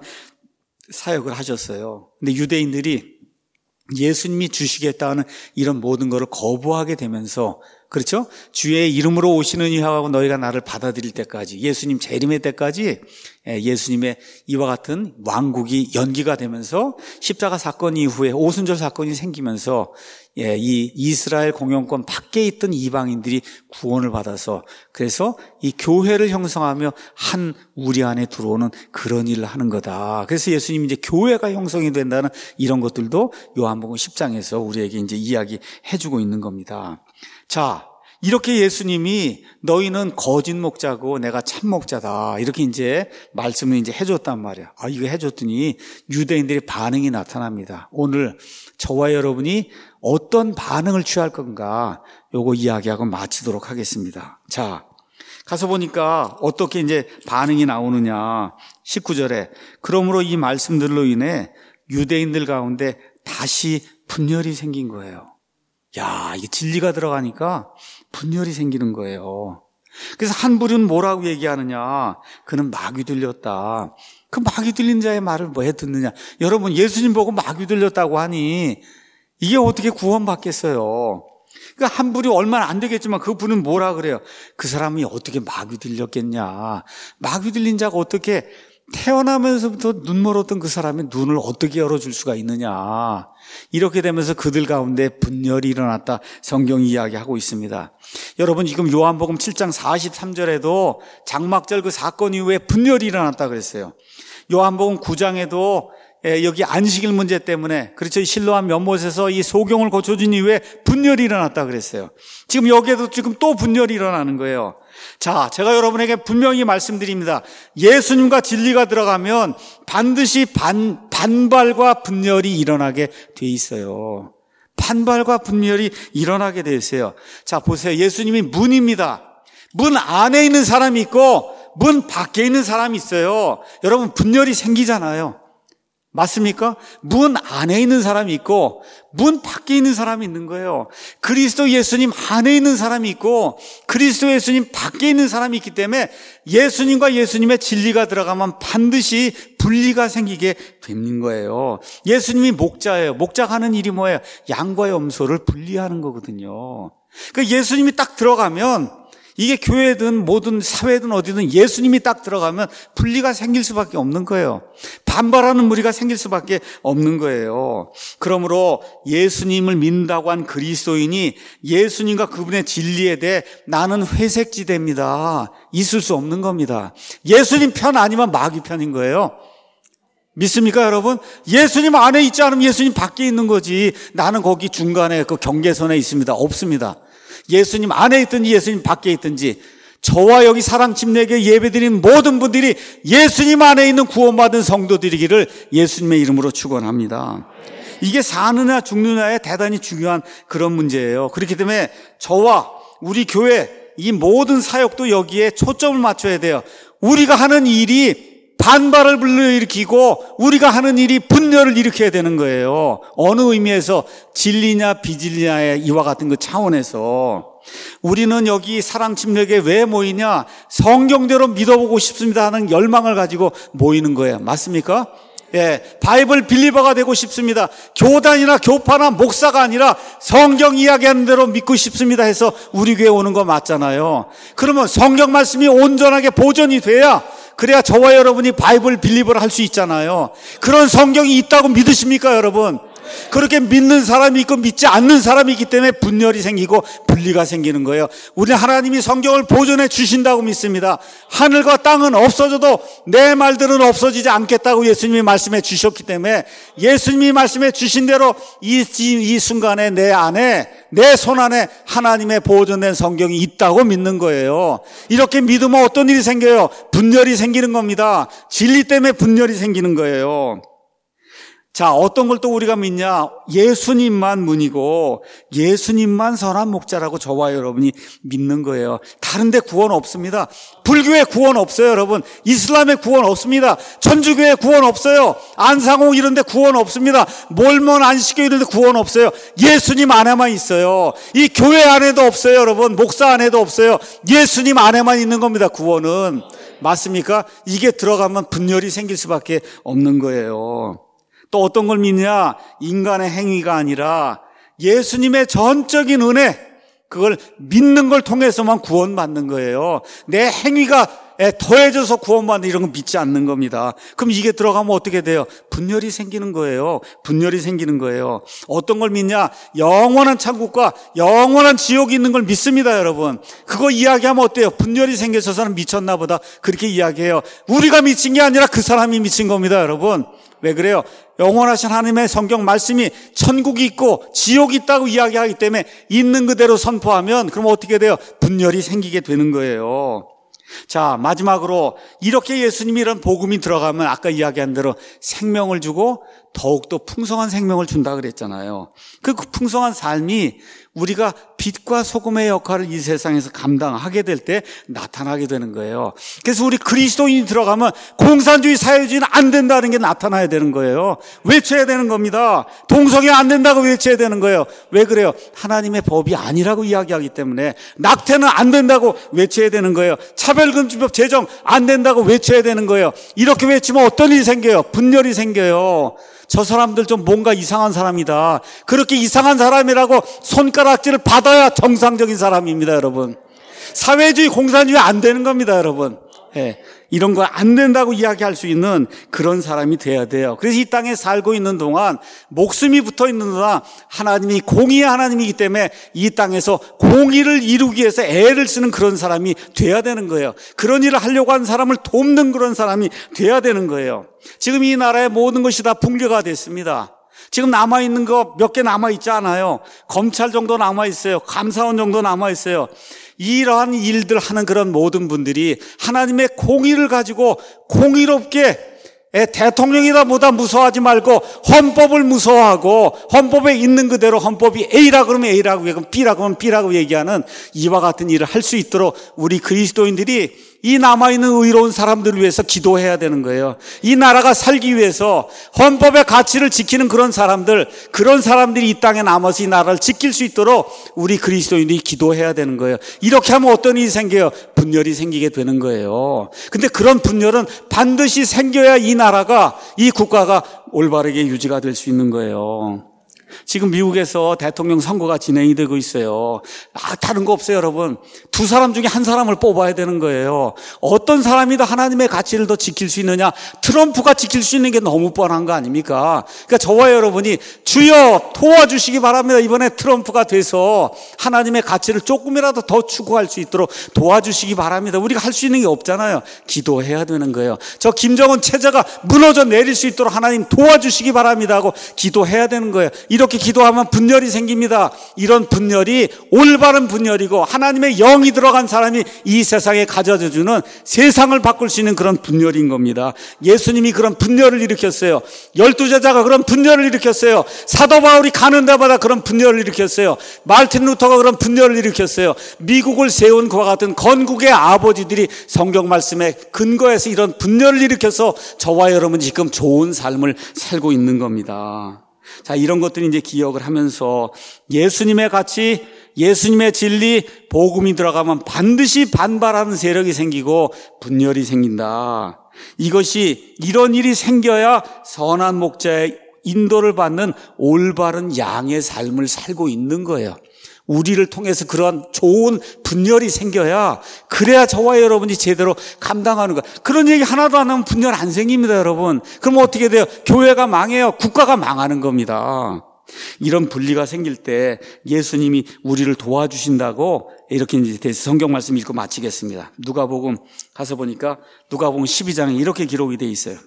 사역을 하셨어요. 근데 유대인들이 예수님이 주시겠다는 이런 모든 것을 거부하게 되면서, 그렇죠? 주의 이름으로 오시는 이하고 너희가 나를 받아들일 때까지, 예수님 재림의 때까지 예수님의 이와 같은 왕국이 연기가 되면서 십자가 사건 이후에 오순절 사건이 생기면서 이 이스라엘 공영권 밖에 있던 이방인들이 구원을 받아서, 그래서 이 교회를 형성하며 한 우리 안에 들어오는 그런 일을 하는 거다. 그래서 예수님이 이제 교회가 형성이 된다는 이런 것들도 요한복음 십 장에서 우리에게 이제 이야기해주고 있는 겁니다. 자, 이렇게 예수님이 너희는 거짓 목자고 내가 참 목자다, 이렇게 이제 말씀을 이제 해줬단 말이야. 아, 이거 해줬더니 유대인들의 반응이 나타납니다. 오늘 저와 여러분이 어떤 반응을 취할 건가, 요거 이야기하고 마치도록 하겠습니다. 자, 가서 보니까 어떻게 이제 반응이 나오느냐. 십구 절에 그러므로 이 말씀들로 인해 유대인들 가운데 다시 분열이 생긴 거예요. 야, 이게 진리가 들어가니까 분열이 생기는 거예요. 그래서 한 부류는 뭐라고 얘기하느냐. 그는 마귀 들렸다. 그 마귀 들린 자의 말을 뭐 해 듣느냐. 여러분, 예수님 보고 마귀 들렸다고 하니 이게 어떻게 구원받겠어요? 그러니까 한 부류 얼마나 안 되겠지만 그 분은 뭐라 그래요? 그 사람이 어떻게 마귀 들렸겠냐. 마귀 들린 자가 어떻게 태어나면서부터 눈 멀었던 그 사람의 눈을 어떻게 열어줄 수가 있느냐. 이렇게 되면서 그들 가운데 분열이 일어났다, 성경이 이야기하고 있습니다. 여러분, 지금 요한복음 칠 장 사십삼 절에도 장막절 그 사건 이후에 분열이 일어났다 그랬어요. 요한복음 구 장에도 여기 안식일 문제 때문에, 그렇죠, 실로암 연못에서 이 소경을 고쳐준 이후에 분열이 일어났다 그랬어요. 지금 여기에도 지금 또 분열이 일어나는 거예요. 자, 제가 여러분에게 분명히 말씀드립니다. 예수님과 진리가 들어가면 반드시 반, 반발과 분열이 일어나게 돼 있어요. 반발과 분열이 일어나게 돼 있어요. 자, 보세요. 예수님이 문입니다. 문 안에 있는 사람이 있고 문 밖에 있는 사람이 있어요. 여러분, 분열이 생기잖아요. 맞습니까? 문 안에 있는 사람이 있고 문 밖에 있는 사람이 있는 거예요. 그리스도 예수님 안에 있는 사람이 있고 그리스도 예수님 밖에 있는 사람이 있기 때문에 예수님과 예수님의 진리가 들어가면 반드시 분리가 생기게 되는 거예요. 예수님이 목자예요. 목자가 하는 일이 뭐예요? 양과 염소를 분리하는 거거든요. 그러니까 예수님이 딱 들어가면, 이게 교회든 뭐든 사회든 어디든 예수님이 딱 들어가면 분리가 생길 수밖에 없는 거예요. 반발하는 무리가 생길 수밖에 없는 거예요. 그러므로 예수님을 믿는다고 한 그리스도인이 예수님과 그분의 진리에 대해 나는 회색지대입니다, 있을 수 없는 겁니다. 예수님 편 아니면 마귀 편인 거예요. 믿습니까, 여러분? 예수님 안에 있지 않으면 예수님 밖에 있는 거지. 나는 거기 중간에 그 경계선에 있습니다. 없습니다. 예수님 안에 있든지 예수님 밖에 있든지, 저와 여기 사랑침례교회 예배드리는 모든 분들이 예수님 안에 있는 구원받은 성도들이기를 예수님의 이름으로 축원합니다. 이게 사느냐 죽느냐에 대단히 중요한 그런 문제예요. 그렇기 때문에 저와 우리 교회 이 모든 사역도 여기에 초점을 맞춰야 돼요. 우리가 하는 일이 반발을 불러일으키고 우리가 하는 일이 분열을 일으켜야 되는 거예요. 어느 의미에서 진리냐 비진리냐의 이와 같은 그 차원에서 우리는 여기 사랑침례교회 왜 모이냐? 성경대로 믿어보고 싶습니다 하는 열망을 가지고 모이는 거예요. 맞습니까? 예, 바이블 빌리버가 되고 싶습니다. 교단이나 교파나 목사가 아니라 성경 이야기하는 대로 믿고 싶습니다 해서 우리 교회 오는 거 맞잖아요. 그러면 성경 말씀이 온전하게 보존이 돼야, 그래야 저와 여러분이 바이블 빌리버를 할 수 있잖아요. 그런 성경이 있다고 믿으십니까, 여러분? 그렇게 믿는 사람이 있고 믿지 않는 사람이 있기 때문에 분열이 생기고 분리가 생기는 거예요. 우리 하나님이 성경을 보존해 주신다고 믿습니다. 하늘과 땅은 없어져도 내 말들은 없어지지 않겠다고 예수님이 말씀해 주셨기 때문에 예수님이 말씀해 주신 대로 이, 이 순간에 내 안에, 내 손 안에 하나님의 보존된 성경이 있다고 믿는 거예요. 이렇게 믿으면 어떤 일이 생겨요? 분열이 생기는 겁니다. 진리 때문에 분열이 생기는 거예요. 자, 어떤 걸 또 우리가 믿냐? 예수님만 문이고 예수님만 선한 목자라고 저와 여러분이 믿는 거예요. 다른 데 구원 없습니다. 불교에 구원 없어요, 여러분. 이슬람에 구원 없습니다. 천주교에 구원 없어요. 안상호 이런 데 구원 없습니다. 몰몬 안식교 이런 데 구원 없어요. 예수님 안에만 있어요. 이 교회 안에도 없어요, 여러분. 목사 안에도 없어요. 예수님 안에만 있는 겁니다, 구원은. 맞습니까? 이게 들어가면 분열이 생길 수밖에 없는 거예요. 또 어떤 걸 믿냐? 인간의 행위가 아니라 예수님의 전적인 은혜, 그걸 믿는 걸 통해서만 구원받는 거예요. 내 행위가 더해져서 구원받는 이런 거 믿지 않는 겁니다. 그럼 이게 들어가면 어떻게 돼요? 분열이 생기는 거예요. 분열이 생기는 거예요. 어떤 걸 믿냐? 영원한 천국과 영원한 지옥이 있는 걸 믿습니다, 여러분. 그거 이야기하면 어때요? 분열이 생겨서 사람 미쳤나 보다 그렇게 이야기해요. 우리가 미친 게 아니라 그 사람이 미친 겁니다, 여러분. 왜 그래요? 영원하신 하나님의 성경 말씀이 천국이 있고 지옥이 있다고 이야기하기 때문에 있는 그대로 선포하면 그럼 어떻게 돼요? 분열이 생기게 되는 거예요. 자, 마지막으로 이렇게 예수님이 이런 복음이 들어가면 아까 이야기한 대로 생명을 주고 더욱더 풍성한 생명을 준다 그랬잖아요. 그 풍성한 삶이 우리가 빛과 소금의 역할을 이 세상에서 감당하게 될 때 나타나게 되는 거예요. 그래서 우리 그리스도인이 들어가면 공산주의 사회주의는 안 된다는 게 나타나야 되는 거예요. 외쳐야 되는 겁니다. 동성애 안 된다고 외쳐야 되는 거예요. 왜 그래요? 하나님의 법이 아니라고 이야기하기 때문에. 낙태는 안 된다고 외쳐야 되는 거예요. 차별금지법 제정 안 된다고 외쳐야 되는 거예요. 이렇게 외치면 어떤 일이 생겨요? 분열이 생겨요. 저 사람들 좀 뭔가 이상한 사람이다. 그렇게 이상한 사람이라고 손가락질을 받아야 정상적인 사람입니다, 여러분. 사회주의, 공산주의 안 되는 겁니다, 여러분. 예, 이런 거 안 된다고 이야기할 수 있는 그런 사람이 돼야 돼요. 그래서 이 땅에 살고 있는 동안, 목숨이 붙어 있는 동안 하나님이 공의의 하나님이기 때문에 이 땅에서 공의를 이루기 위해서 애를 쓰는 그런 사람이 돼야 되는 거예요. 그런 일을 하려고 하는 사람을 돕는 그런 사람이 돼야 되는 거예요. 지금 이 나라의 모든 것이 다 붕괴가 됐습니다. 지금 남아있는 거 몇 개 남아있지 않아요. 검찰 정도 남아있어요. 감사원 정도 남아있어요. 이러한 일들 하는 그런 모든 분들이 하나님의 공의를 가지고 공의롭게 대통령이다 뭐다 무서워하지 말고 헌법을 무서워하고 헌법에 있는 그대로 헌법이 A라 그러면 A라고 얘기하고 B라 그러면 B라고 얘기하는 이와 같은 일을 할 수 있도록 우리 그리스도인들이 이 남아있는 의로운 사람들을 위해서 기도해야 되는 거예요. 이 나라가 살기 위해서 헌법의 가치를 지키는 그런 사람들, 그런 사람들이 이 땅에 남아서 이 나라를 지킬 수 있도록 우리 그리스도인들이 기도해야 되는 거예요. 이렇게 하면 어떤 일이 생겨요? 분열이 생기게 되는 거예요. 근데 그런 분열은 반드시 생겨야 이 나라가, 이 국가가 올바르게 유지가 될 수 있는 거예요. 지금 미국에서 대통령 선거가 진행이 되고 있어요. 아, 다른 거 없어요, 여러분. 두 사람 중에 한 사람을 뽑아야 되는 거예요. 어떤 사람이 더 하나님의 가치를 더 지킬 수 있느냐? 트럼프가 지킬 수 있는 게 너무 뻔한 거 아닙니까? 그러니까 저와 여러분이 주여 도와주시기 바랍니다. 이번에 트럼프가 돼서 하나님의 가치를 조금이라도 더 추구할 수 있도록 도와주시기 바랍니다. 우리가 할 수 있는 게 없잖아요. 기도해야 되는 거예요. 저 김정은 체제가 무너져 내릴 수 있도록 하나님 도와주시기 바랍니다 하고 기도해야 되는 거예요. 이렇게 기도하면 분열이 생깁니다. 이런 분열이 올바른 분열이고 하나님의 영이 들어간 사람이 이 세상에 가져다주는 세상을 바꿀 수 있는 그런 분열인 겁니다. 예수님이 그런 분열을 일으켰어요. 열두 제자가 그런 분열을 일으켰어요. 사도 바울이 가는 데마다 그런 분열을 일으켰어요. 마르틴 루터가 그런 분열을 일으켰어요. 미국을 세운 그와 같은 건국의 아버지들이 성경 말씀에 근거해서 이런 분열을 일으켜서 저와 여러분이 지금 좋은 삶을 살고 있는 겁니다. 자, 이런 것들이 이제 기억을 하면서 예수님의 가치, 예수님의 진리, 복음이 들어가면 반드시 반발하는 세력이 생기고 분열이 생긴다. 이것이, 이런 일이 생겨야 선한 목자의 인도를 받는 올바른 양의 삶을 살고 있는 거예요. 우리를 통해서 그런 좋은 분열이 생겨야, 그래야 저와 여러분이 제대로 감당하는 거야. 그런 얘기 하나도 안 하면 분열 안 생깁니다, 여러분. 그럼 어떻게 돼요? 교회가 망해요. 국가가 망하는 겁니다. 이런 분리가 생길 때 예수님이 우리를 도와주신다고 이렇게 이제 성경 말씀 읽고 마치겠습니다. 누가복음 가서 보니까 누가복음 십이 장에 이렇게 기록이 돼 있어요.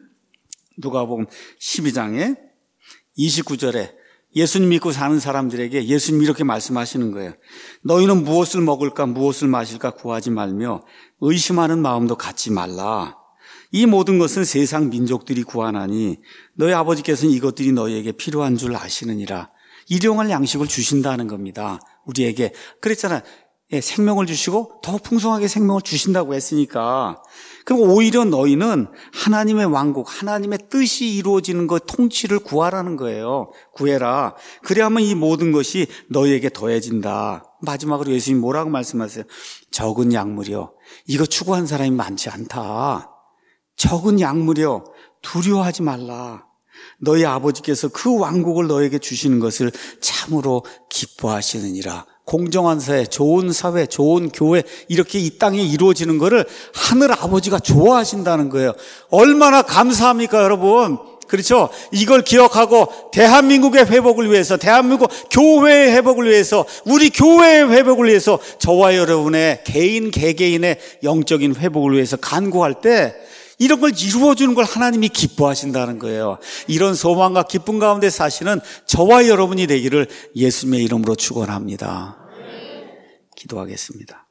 누가복음 십이 장에 이십구 절에 예수님 믿고 사는 사람들에게 예수님이 이렇게 말씀하시는 거예요. 너희는 무엇을 먹을까 무엇을 마실까 구하지 말며 의심하는 마음도 갖지 말라. 이 모든 것은 세상 민족들이 구하나니 너희 아버지께서는 이것들이 너희에게 필요한 줄 아시느니라. 일용할 양식을 주신다는 겁니다. 우리에게. 그랬잖아요. 예, 생명을 주시고 더 풍성하게 생명을 주신다고 했으니까. 그리고 오히려 너희는 하나님의 왕국, 하나님의 뜻이 이루어지는 것, 통치를 구하라는 거예요. 구해라. 그래야만 이 모든 것이 너희에게 더해진다. 마지막으로 예수님 뭐라고 말씀하세요? 적은 약물이요. 이거 추구한 사람이 많지 않다. 적은 약물이요. 두려워하지 말라. 너희 아버지께서 그 왕국을 너에게 주시는 것을 참으로 기뻐하시느니라. 공정한 사회, 좋은 사회, 좋은 교회 이렇게 이 땅에 이루어지는 것을 하늘 아버지가 좋아하신다는 거예요. 얼마나 감사합니까, 여러분? 그렇죠? 이걸 기억하고 대한민국의 회복을 위해서, 대한민국 교회의 회복을 위해서, 우리 교회의 회복을 위해서, 저와 여러분의 개인 개개인의 영적인 회복을 위해서 간구할 때 이런 걸 이루어주는 걸 하나님이 기뻐하신다는 거예요. 이런 소망과 기쁨 가운데 사시는 저와 여러분이 되기를 예수님의 이름으로 축원합니다. 기도하겠습니다.